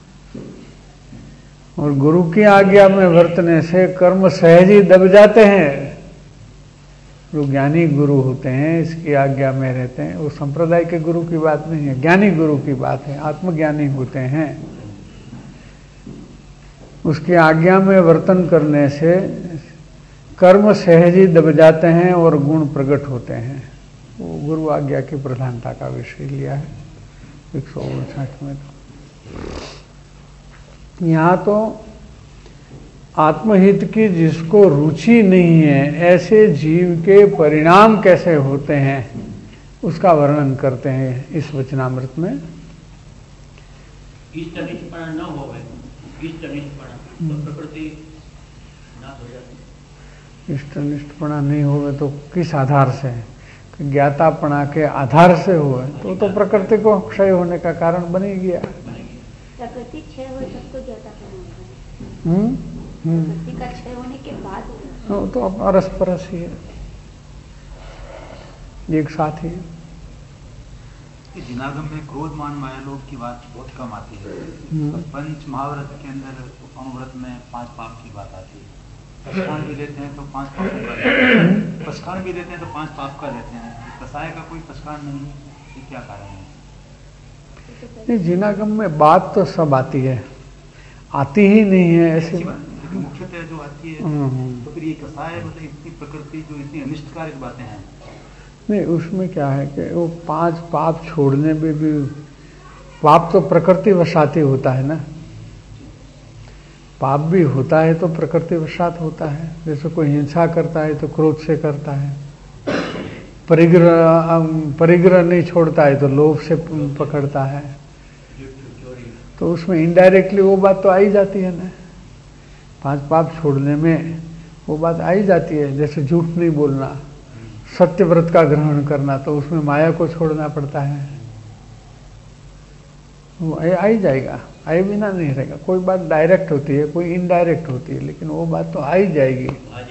और गुरु की आज्ञा में वर्तने से कर्म सहज ही दब जाते हैं। जो ज्ञानी गुरु होते हैं, इसकी आज्ञा में रहते हैं, वो संप्रदाय के गुरु की बात नहीं है, ज्ञानी गुरु की बात है। आत्मज्ञानी होते हैं, उसकी आज्ञा में वर्तन करने से कर्म सहज ही दब जाते हैं और गुण प्रकट होते हैं। वो गुरु आज्ञा की प्रधानता का विषय लिया है एक सौ उनसठ में। तो यहाँ तो आत्महित की जिसको रुचि नहीं है, ऐसे जीव के परिणाम कैसे होते हैं उसका वर्णन करते हैं इस वचनामृत में। इष्टनिष्ठपणा न होवे, इष्टनिष्ठपणा तो प्रकृति नाश हो जाती है। इष्टनिष्ठपणा नहीं होवे तो किस आधार से? ज्ञातापणा के आधार से हुए तो तो प्रकृति को क्षय होने का कारण बन ही गया। प्रकृति क्षय हो सबको ज्ञातापना होता है। हम्म हम्म प्रकृति का क्षय होने के बाद वो तो अब अरस परस ही है, एक साथ ही है। जिनागम में क्रोध मान माया लोभ की बात बहुत कम आती है। पंच महाव्रत के अंदर अनुव्रत में पांच पाप की बात आती है। पस्कान भी लेते हैं तो पांच पाप का लेते हैं, पस्कान भी लेते हैं तो पांच पाप का लेते हैं। कसाय का कोई पस्कान नहीं है, ये क्या कारण है? जिनागम में बात तो सब आती है, आती ही नहीं है ऐसी मुख्यतः जो आती है। तो फिर ये कसाय मतलब इतनी प्रकृति जो इतनी अनिष्टकारक बातें हैं। नहीं, उसमें क्या है कि वो पांच पाप छोड़ने में भी, पाप तो प्रकृति वशात ही होता है ना। पाप भी होता है तो प्रकृति वशात होता है। जैसे कोई हिंसा करता है तो क्रोध से करता है, परिग्रह परिग्रह नहीं छोड़ता है तो लोभ से पकड़ता है। तो उसमें इनडायरेक्टली वो बात तो आई जाती है ना, पांच पाप छोड़ने में वो बात आई जाती है। जैसे झूठ नहीं बोलना, सत्य व्रत का ग्रहण करना, तो उसमें माया को छोड़ना पड़ता है। वो आ ही जाएगा, आए बिना नहीं रहेगा। कोई बात डायरेक्ट होती है, कोई इनडायरेक्ट होती है, लेकिन वो बात तो आ ही जाएगी।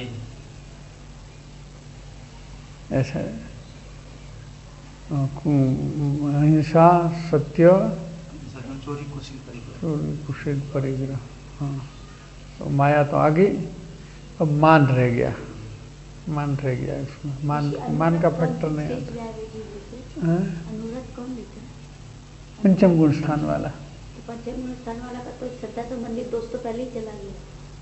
ऐसा है। अहिंसा, सत्य, चोरी, कुशील, परिग्रह। हाँ, तो माया तो आगे, अब मान रह गया, मान रह गया इसमें। मान मान का फैक्टर नहीं आता। पंचम गुण स्थान वाला, तो पंचम गुण स्थान वाला का कोई श्रद्धा संबंधित दोष तो पहले ही चला गया।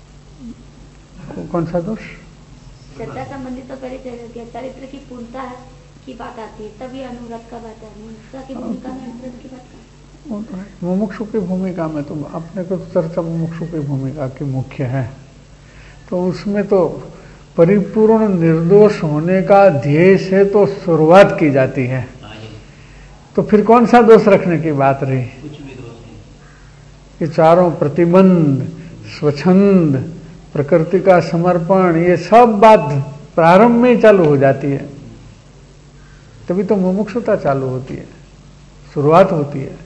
कौन सा दोष? श्रद्धा संबंधित तो पहले चला गया। चरित्र की पूर्णता की बात आती है तभी अनुव्रत का बात है। मुमुक्षा की भूमिका में अनुव्रत की बात है। मुमुक्षु की भूमिका में तो अपने को चर्चा मुमुक्षु की भूमिका की मुख्य है। तो उसमें तो परिपूर्ण निर्दोष होने का ध्येय से तो शुरुआत की जाती है। तो फिर कौन सा दोष रखने की बात रही? कुछ भी दोष नहीं। ये चारों प्रतिबंध, स्वच्छंद, प्रकृति का समर्पण, ये सब बात प्रारंभ में ही चालू हो जाती है। तभी तो मुमुक्षुता चालू होती है, शुरुआत होती है।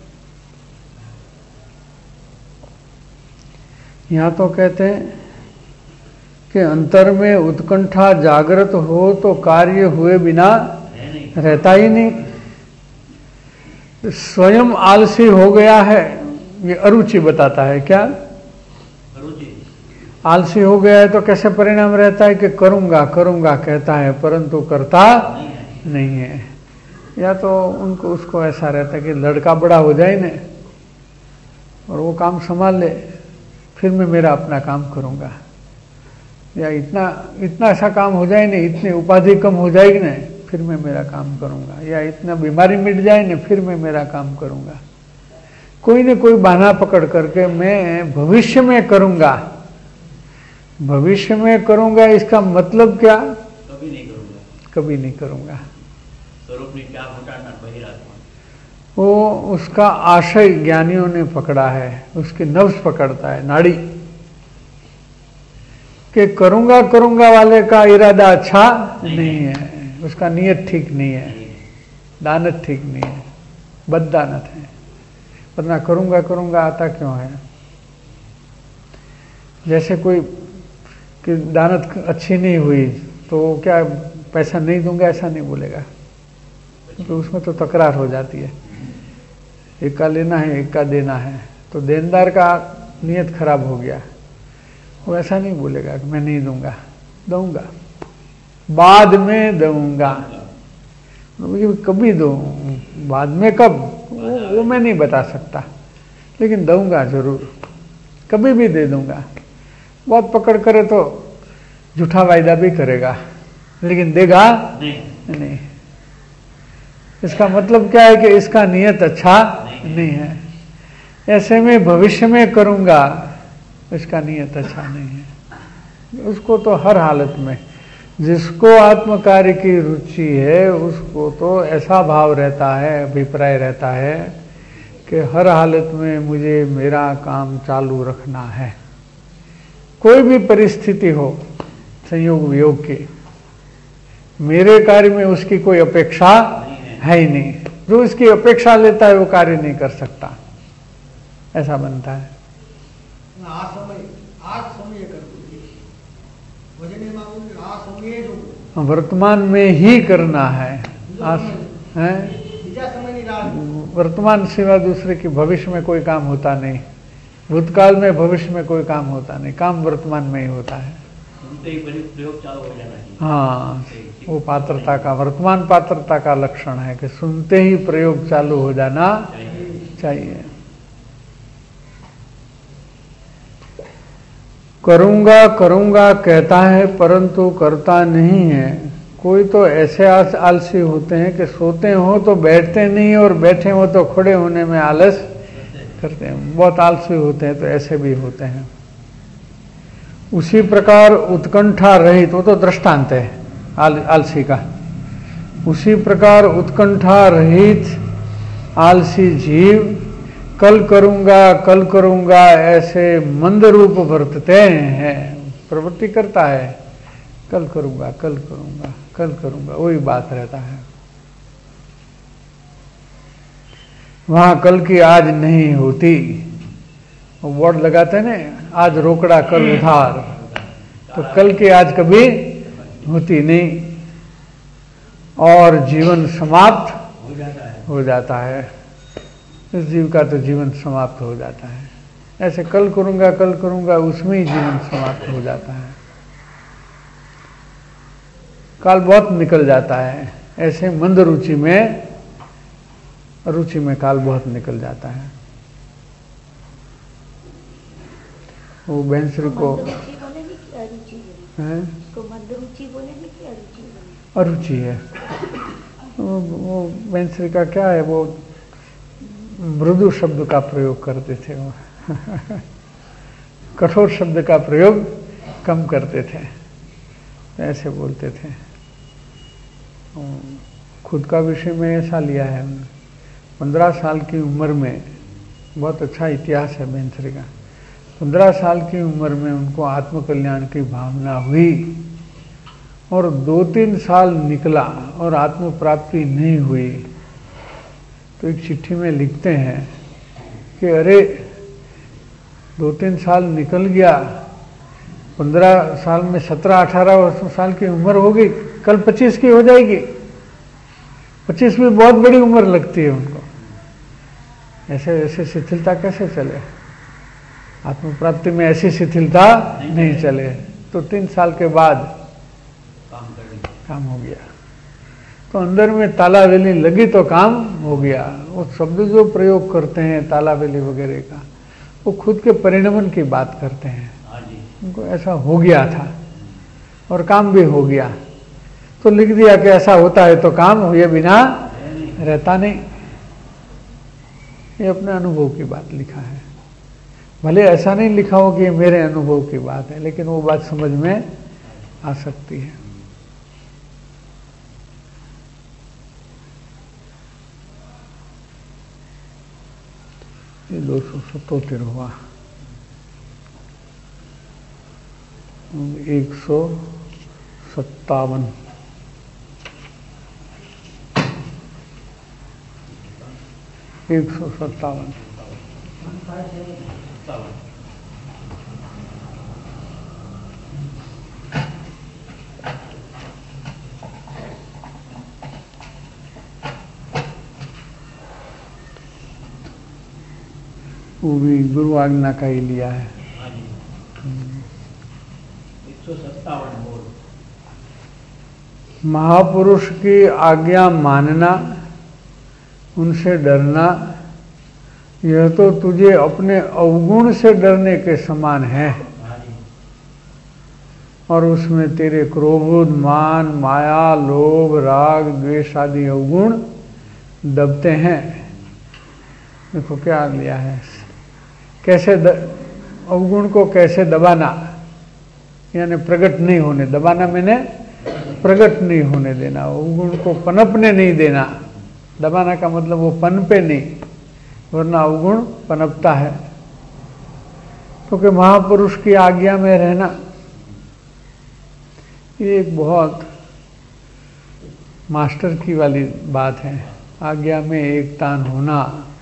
यहां तो कहते हैं कि अंतर में उत्कंठा जागृत हो तो कार्य हुए बिना रहता ही नहीं। स्वयं आलसी हो गया है, ये अरुचि बताता है। क्या अरुचि? आलसी हो गया है तो कैसे परिणाम रहता है कि करूंगा करूंगा कहता है परंतु करता नहीं है, नहीं है। या तो उनको उसको ऐसा रहता है कि लड़का बड़ा हो जाए ना और वो काम संभाल ले, फिर मैं मेरा अपना काम करूंगा। या इतना इतना ऐसा काम हो जाए ना, इतनी उपाधि कम हो जाएगी ना, फिर मैं मेरा काम करूंगा। या इतना बीमारी मिट जाए ना, फिर मैं मेरा काम करूंगा। कोई न कोई बहाना पकड़ करके मैं भविष्य में करूंगा, भविष्य में करूंगा। इसका मतलब क्या? कभी नहीं करूंगा, कभी नहीं करूंगा। स्वरूप ने क्या घटाना बहिरात्मा, वो उसका आशय ज्ञानियों ने पकड़ा है, उसकी नफ्स पकड़ता है, नाड़ी, कि करूंगा करूंगा वाले का इरादा अच्छा नहीं, नहीं है, उसका नियत ठीक नहीं है, दानत ठीक नहीं है, बददानत है। वरना करूंगा करूंगा आता क्यों है? जैसे कोई कि दानत अच्छी नहीं हुई तो क्या पैसा नहीं दूंगा, ऐसा नहीं बोलेगा, क्योंकि तो उसमें तो तकरार हो जाती है। एक का लेना है, एक का देना है, तो देनदार का नियत खराब हो गया, वो ऐसा नहीं बोलेगा कि मैं नहीं दूंगा, दूंगा, बाद में दूंगा। कभी दूं, बाद में कब, वो, वो मैं नहीं बता सकता, लेकिन दूंगा जरूर, कभी भी दे दूंगा। बहुत पकड़ करे तो झूठा वायदा भी करेगा, लेकिन देगा नहीं, नहीं। इसका मतलब क्या है कि इसका नियत अच्छा नहीं, नहीं है। ऐसे में भविष्य में करूंगा, इसका नियत अच्छा नहीं है। उसको तो हर हालत में, जिसको आत्म कार्य की रुचि है उसको तो ऐसा भाव रहता है, अभिप्राय रहता है कि हर हालत में मुझे मेरा काम चालू रखना है। कोई भी परिस्थिति हो संयोग वियोग की, मेरे कार्य में उसकी कोई अपेक्षा है ही नहीं। जो इसकी अपेक्षा लेता है वो कार्य नहीं कर सकता, ऐसा बनता है। आ समय आज समय कर वर्तमान में ही करना है, आज है वर्तमान सिवा दूसरे की भविष्य में कोई काम होता नहीं, भूतकाल में भविष्य में कोई काम होता नहीं, काम वर्तमान में ही होता है। प्रयोग चालू हो जाना चाहिए। हाँ, वो पात्रता का, वर्तमान पात्रता का लक्षण है कि सुनते ही प्रयोग चालू हो जाना चाहिए। करूंगा करूंगा कहता है परंतु करता नहीं है। कोई तो ऐसे आलसी होते हैं कि सोते हो तो बैठते नहीं और बैठे हो तो खड़े होने में आलस करते हैं। बहुत आलसी होते हैं, तो ऐसे भी होते हैं। उसी प्रकार उत्कंठा रहित, वो तो दृष्टांत है आल, आलसी का। उसी प्रकार उत्कंठा रहित आलसी जीव कल करूंगा कल करूंगा ऐसे मंद रूप वर्तते हैं। प्रवृत्ति करता है, कल करूंगा कल करूंगा कल करूंगा, वही बात रहता है। वहां कल की आज नहीं होती। वो बोर्ड लगाते हैं ना, आज रोकड़ा कल उधार, तो कल की आज कभी होती नहीं और जीवन समाप्त हो जाता है हो जाता है। इस जीव का तो जीवन समाप्त हो जाता है। ऐसे कल करूंगा कल करूंगा, उसमें ही जीवन समाप्त हो जाता है। काल बहुत निकल जाता है। ऐसे मंद रुचि में रुचि में काल बहुत निकल जाता है। वो बैंसरी को अरुचि है। वो, वो बैंसरी का क्या है, वो मृदु शब्द का प्रयोग करते थे वो कठोर शब्द का प्रयोग कम करते थे, ऐसे बोलते थे। खुद का विषय में ऐसा लिया है। पंद्रह साल की उम्र में, बहुत अच्छा इतिहास है बैंसरी का। पंद्रह साल की उम्र में उनको आत्मकल्याण की भावना हुई और दो तीन साल निकला और आत्म प्राप्ति नहीं हुई। तो एक चिट्ठी में लिखते हैं कि अरे दो तीन साल निकल गया, पंद्रह साल में सत्रह अठारह वर्ष साल की उम्र हो गई, कल पच्चीस की हो जाएगी। पच्चीस भी बहुत बड़ी उम्र लगती है उनको। ऐसे ऐसे शिथिलता कैसे चले? आत्म प्राप्ति में ऐसी शिथिलता नहीं, नहीं चले। तो तीन साल के बाद काम कर काम हो गया। तो अंदर में तालावेली लगी तो काम हो गया। वो शब्द जो प्रयोग करते हैं तालावेली वगैरह का, वो खुद के परिणमन की बात करते हैं। उनको ऐसा हो गया था और काम भी हो गया, तो लिख दिया कि ऐसा होता है तो काम हुए बिना रहता नहीं। ये अपने अनुभव की बात लिखा है। भले ऐसा नहीं लिखा हो कि मेरे अनुभव की बात है, लेकिन वो बात समझ में आ सकती है। ये दो सौ सतोतेर हुआ। एक सौ सत्तावन एक सौ सत्तावन वो भी गुरु आज्ञा का ही लिया है। एक सौ सत्तावन बोल। महापुरुष की आज्ञा मानना, उनसे डरना, यह तो तुझे अपने अवगुण से डरने के समान है। और उसमें तेरे क्रोध, मान, माया, लोभ, राग, द्वेष आदि अवगुण दबते हैं। देखो क्या लिया है, कैसे द, अवगुण को कैसे दबाना, यानी प्रकट नहीं होने, दबाना मैंने प्रकट नहीं होने देना, अवगुण को पनपने नहीं देना। दबाना का मतलब वो पनपे नहीं, वरना अवगुण पनपता है। क्योंकि तो महापुरुष की आज्ञा में रहना ये एक बहुत मास्टर की वाली बात है। आज्ञा में एक तान होना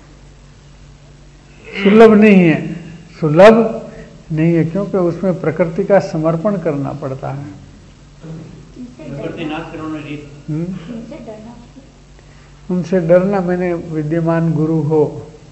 सुलभ नहीं है, सुलभ नहीं है, क्योंकि उसमें प्रकृति का समर्पण करना पड़ता है। उनसे डरना, मैंने विद्यमान गुरु हो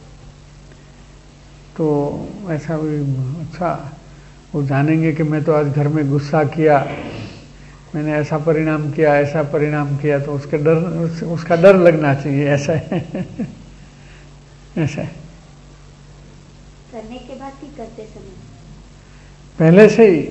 तो ऐसा भी अच्छा, वो जानेंगे कि मैं तो आज घर में गुस्सा किया, मैंने ऐसा परिणाम किया, ऐसा परिणाम किया, तो उसके डर उस, उसका डर लगना चाहिए। ऐसा है ऐसा है। करने के बाद कि करते समय? पहले से ही,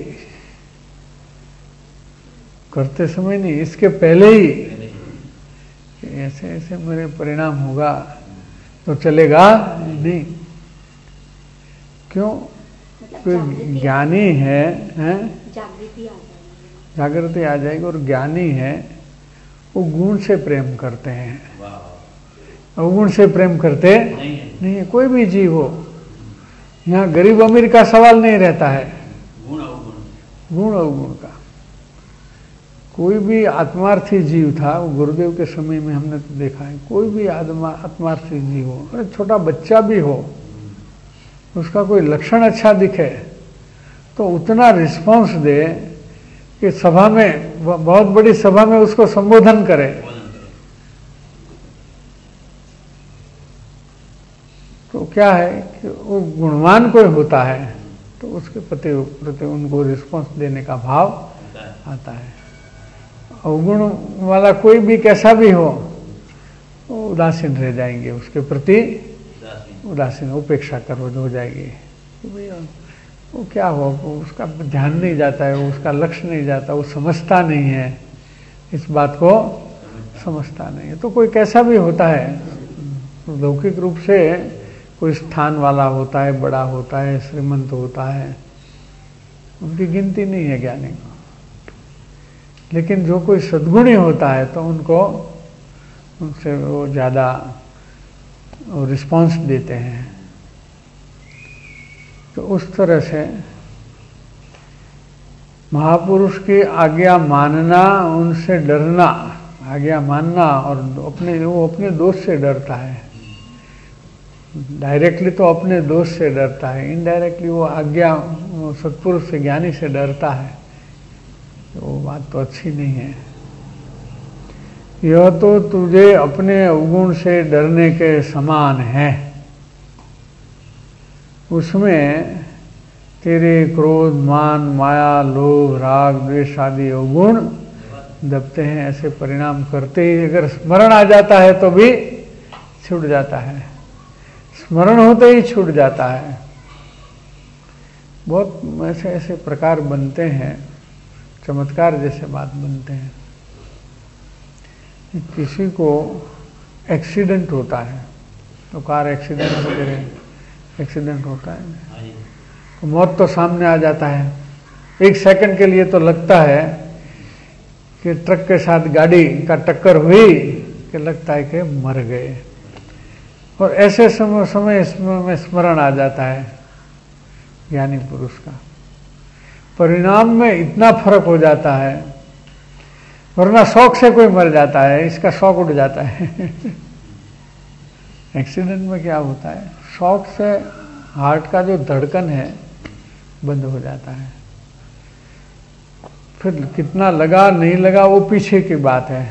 करते समय नहीं, इसके पहले ही ऐसे ऐसे मेरे परिणाम होगा तो चलेगा नहीं। क्यों? कोई ज्ञानी है, हैं? जागृति आ जाएगी, जागृति आ जाएगी। और ज्ञानी है वो गुण से प्रेम करते हैं, अवगुण से प्रेम करते नहीं है, नहीं है। कोई भी जीव हो, यहाँ गरीब अमीर का सवाल नहीं रहता है, गुण अवगुण गुण अवगुण का। कोई भी आत्मार्थी जीव था, वो गुरुदेव के समय में हमने तो देखा है, कोई भी आत्मा आत्मार्थी जीव हो, अरे छोटा बच्चा भी हो, उसका कोई लक्षण अच्छा दिखे तो उतना रिस्पांस दे कि सभा में, बहुत बड़ी सभा में उसको संबोधन करे। तो क्या है कि वो गुणवान कोई होता है तो उसके प्रति प्रति उनको रिस्पांस देने का भाव आता है। अवगुण वाला कोई भी कैसा भी हो, वो उदासीन रह जाएंगे, उसके प्रति उदासीन, उपेक्षा कर हो जाएगी। वो क्या हो, उसका ध्यान नहीं जाता है, उसका लक्ष्य नहीं जाता, वो समझता नहीं है, इस बात को समझता नहीं है। तो कोई कैसा भी होता है, लौकिक रूप से कोई स्थान वाला होता है, बड़ा होता है, श्रीमंत होता है, उनकी गिनती नहीं है ज्ञानी को। लेकिन जो कोई सद्गुणी होता है तो उनको, उनसे वो ज़्यादा रिस्पांस देते हैं। तो उस तरह से महापुरुष की आज्ञा मानना, उनसे डरना, आज्ञा मानना, और अपने वो अपने दोष से डरता है। डायरेक्टली तो अपने दोष से डरता है, इनडायरेक्टली वो आज्ञा सत्पुरुष से, ज्ञानी से डरता है। वो बात तो अच्छी नहीं है। यह तो तुझे अपने अवगुण से डरने के समान है, उसमें तेरे क्रोध, मान, माया, लोभ, राग, द्वेष आदि अवगुण दबते हैं। ऐसे परिणाम करते ही अगर स्मरण आ जाता है तो भी छूट जाता है, स्मरण होते ही छूट जाता है। बहुत ऐसे ऐसे प्रकार बनते हैं, चमत्कार जैसे बात बनते हैं। किसी को एक्सीडेंट होता है, तो कार एक्सीडेंट वगैरह एक्सीडेंट होता है, तो मौत तो सामने आ जाता है। एक सेकंड के लिए तो लगता है कि ट्रक के साथ गाड़ी का टक्कर हुई, कि लगता है कि मर गए। और ऐसे समय समय में स्मरण आ जाता है ज्ञानी पुरुष का, परिणाम में इतना फर्क हो जाता है। वरना शौक से कोई मर जाता है, इसका शौक उठ जाता है। एक्सीडेंट में क्या होता है, शौक से हार्ट का जो धड़कन है बंद हो जाता है। फिर कितना लगा नहीं लगा वो पीछे की बात है।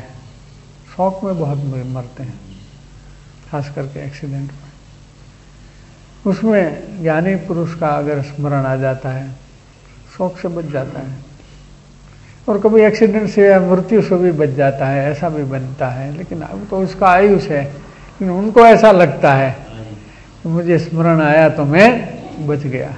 शौक में बहुत मरते हैं, खास करके एक्सीडेंट में। उसमें ज्ञानी पुरुष का अगर स्मरण आ जाता है, शोक से बच जाता है, और कभी एक्सीडेंट से या मृत्यु से भी बच जाता है, ऐसा भी बनता है। लेकिन अब तो उसका आयुष है, लेकिन उनको ऐसा लगता है कि मुझे स्मरण आया तो मैं बच गया।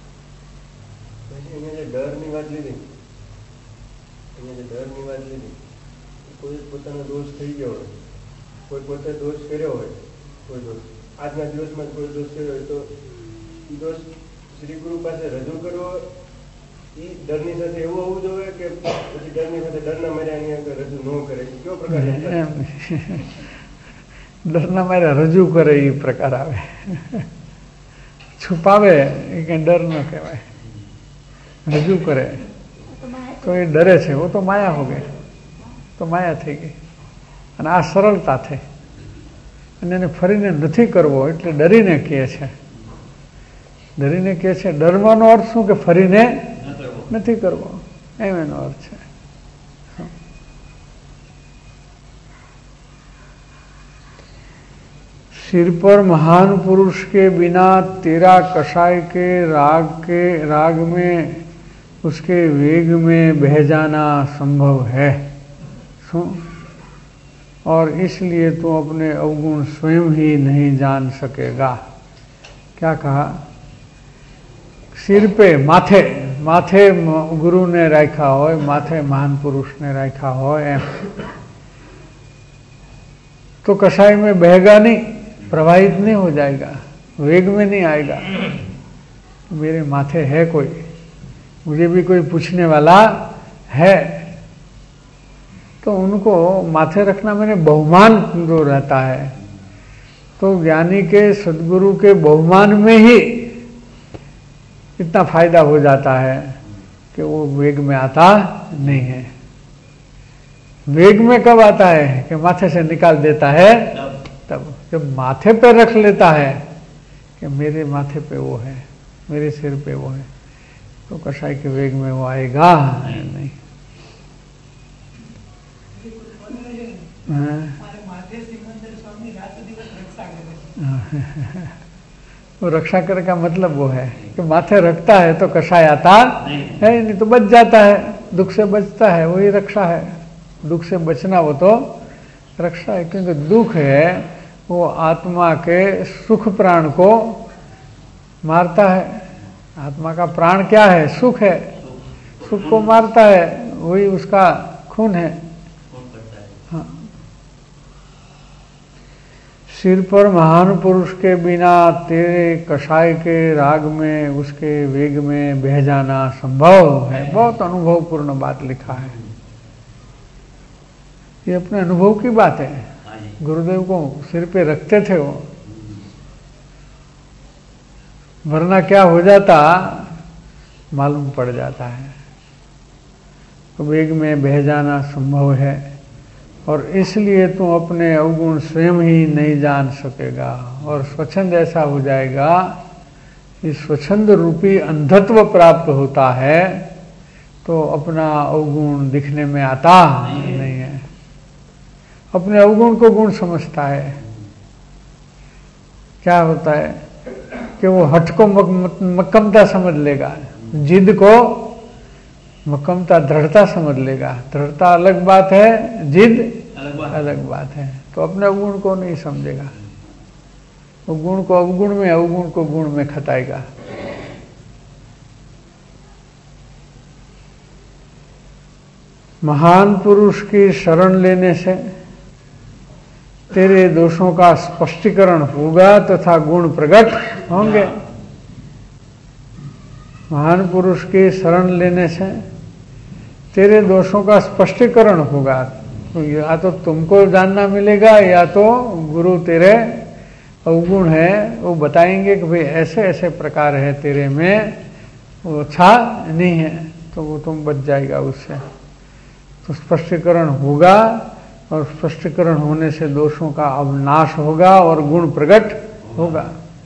डરની વાત લીધી, એને ડરની વાત લીધી, કોઈ પોતાનો દોષ થઈ ગયો હોય, કોઈ પોતે દોષ કર્યો હોય, કોઈ દોષ આજના દિવસમાં કોઈ દોષ કર્યો હોય તો એ દોષ શ્રી ગુરુ પાસે રજૂ કરવો, એ ડરની સાથે એવું હોવું જોઈએ કે પછી ડરની સાથે ડરના માર્યા એની આગળ રજૂ ન કરે, કેવો પ્રકાર? ડરના માર્યા રજૂ કરે એ પ્રકાર આવે, છુપાવે એ કંઈ ડર ન કહેવાય, રજૂ કરે તો એ ડરે છે, वो तो माया हो गई, તો માયા થઈ ગઈ। અને આ સરળતા થઈ અને એને ફરીને નથી કરવો એટલે ડરીને કહે છે, ડરીને કહે છે। ડરવાનો અર્થ શું કે ફરીને નથી કરવો, એમ એનો અર્થ છે। सिर पर महान पुरुष के बिना तेरा कषाय के राग के राग में उसके वेग में बह जाना संभव है, सो और इसलिए तू अपने अवगुण स्वयं ही नहीं जान सकेगा। क्या कहा? सिर पे माथे माथे गुरु ने राखा हो, माथे महान पुरुष ने राखा हो, एम तो कषाय में बहेगा नहीं, प्रवाहित नहीं हो जाएगा, वेग में नहीं आएगा। मेरे माथे है कोई, मुझे भी कोई पूछने वाला है, तो उनको माथे रखना मैंने बहुमान जो रहता है, तो ज्ञानी के सद्गुरु के बहुमान में ही इतना फायदा हो जाता है कि वो वेग में आता नहीं है। वेग में कब आता है कि माथे से निकाल देता है, तब जब माथे पे रख लेता है कि मेरे माथे पे वो है, मेरे सिर पे वो है, तो कषाय के वेग में वो आएगा नहीं। वो रक्षा करे का मतलब वो है कि माथे रखता है तो कषाय आता है, नहीं तो बच जाता है, दुख से बचता है, वही रक्षा है। दुख से बचना वो तो रक्षा है, क्योंकि दुख है वो आत्मा के सुख प्राण को मारता है। आत्मा का प्राण क्या है? सुख है, सुख को मारता है, वही उसका खून है। हाँ। सिर पर महान पुरुष के बिना तेरे कषाय के राग में उसके वेग में बह जाना संभव है। बहुत अनुभवपूर्ण बात लिखा है, ये अपने अनुभव की बात है। गुरुदेव को सिर पे रखते थे वो, वरना क्या हो जाता मालूम पड़ जाता है। तो वेग में बह जाना संभव है, और इसलिए तू अपने अवगुण स्वयं ही नहीं जान सकेगा, और स्वच्छंद ऐसा हो जाएगा कि स्वच्छंद रूपी अंधत्व प्राप्त होता है, तो अपना अवगुण दिखने में आता नहीं है। अपने अवगुण को गुण समझता है। क्या होता है कि वो हठ को मक, मक्कमता समझ लेगा, जिद को मक्कमता दृढ़ता समझ लेगा। दृढ़ता अलग बात है, जिद अलग बात, अलग बात है। तो अपने अवगुण को नहीं समझेगा, वो गुण को अवगुण में, अवगुण को गुण में खटाएगा। महान पुरुष की शरण लेने से तेरे दोषों का स्पष्टीकरण होगा तथा गुण प्रकट होंगे। महान पुरुष की शरण लेने से तेरे दोषों का स्पष्टीकरण होगा। तो या तो तुमको जानना मिलेगा, या तो गुरु तेरे अवगुण है वो बताएंगे कि भाई ऐसे ऐसे प्रकार है तेरे में, वो अच्छा नहीं है, तो वो तुम बच जाएगा उससे। तो स्पष्टीकरण होगा, और स्पष्टीकरण होने से दोषों का अवनाश होगा और गुण प्रकट होगा।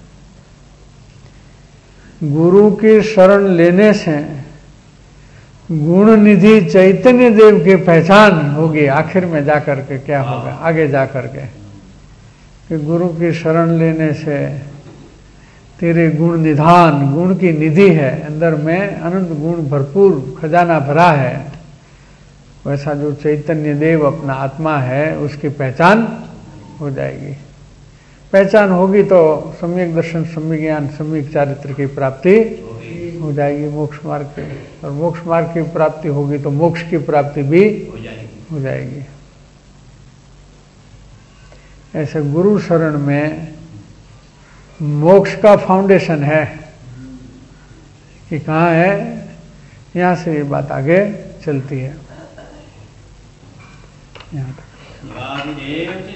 गुरु की शरण लेने से गुण निधि चैतन्य देव की पहचान होगी। आखिर में जाकर के क्या होगा, आगे जाकर के कि गुरु की शरण लेने से तेरे गुण निधान, गुण की निधि है, अंदर में अनंत गुण भरपूर खजाना भरा है, वैसा जो चैतन्य देव अपना आत्मा है उसकी पहचान हो जाएगी। पहचान होगी तो सम्यक दर्शन, सम्यक ज्ञान, सम्यक चारित्र की प्राप्ति हो जाएगी मोक्ष मार्ग की, और मोक्ष मार्ग की प्राप्ति होगी तो मोक्ष की प्राप्ति भी हो जाएगी। ऐसे गुरु शरण में मोक्ष का फाउंडेशन है कि कहाँ है, यहाँ से ये बात आगे चलती है। यहाँ तक।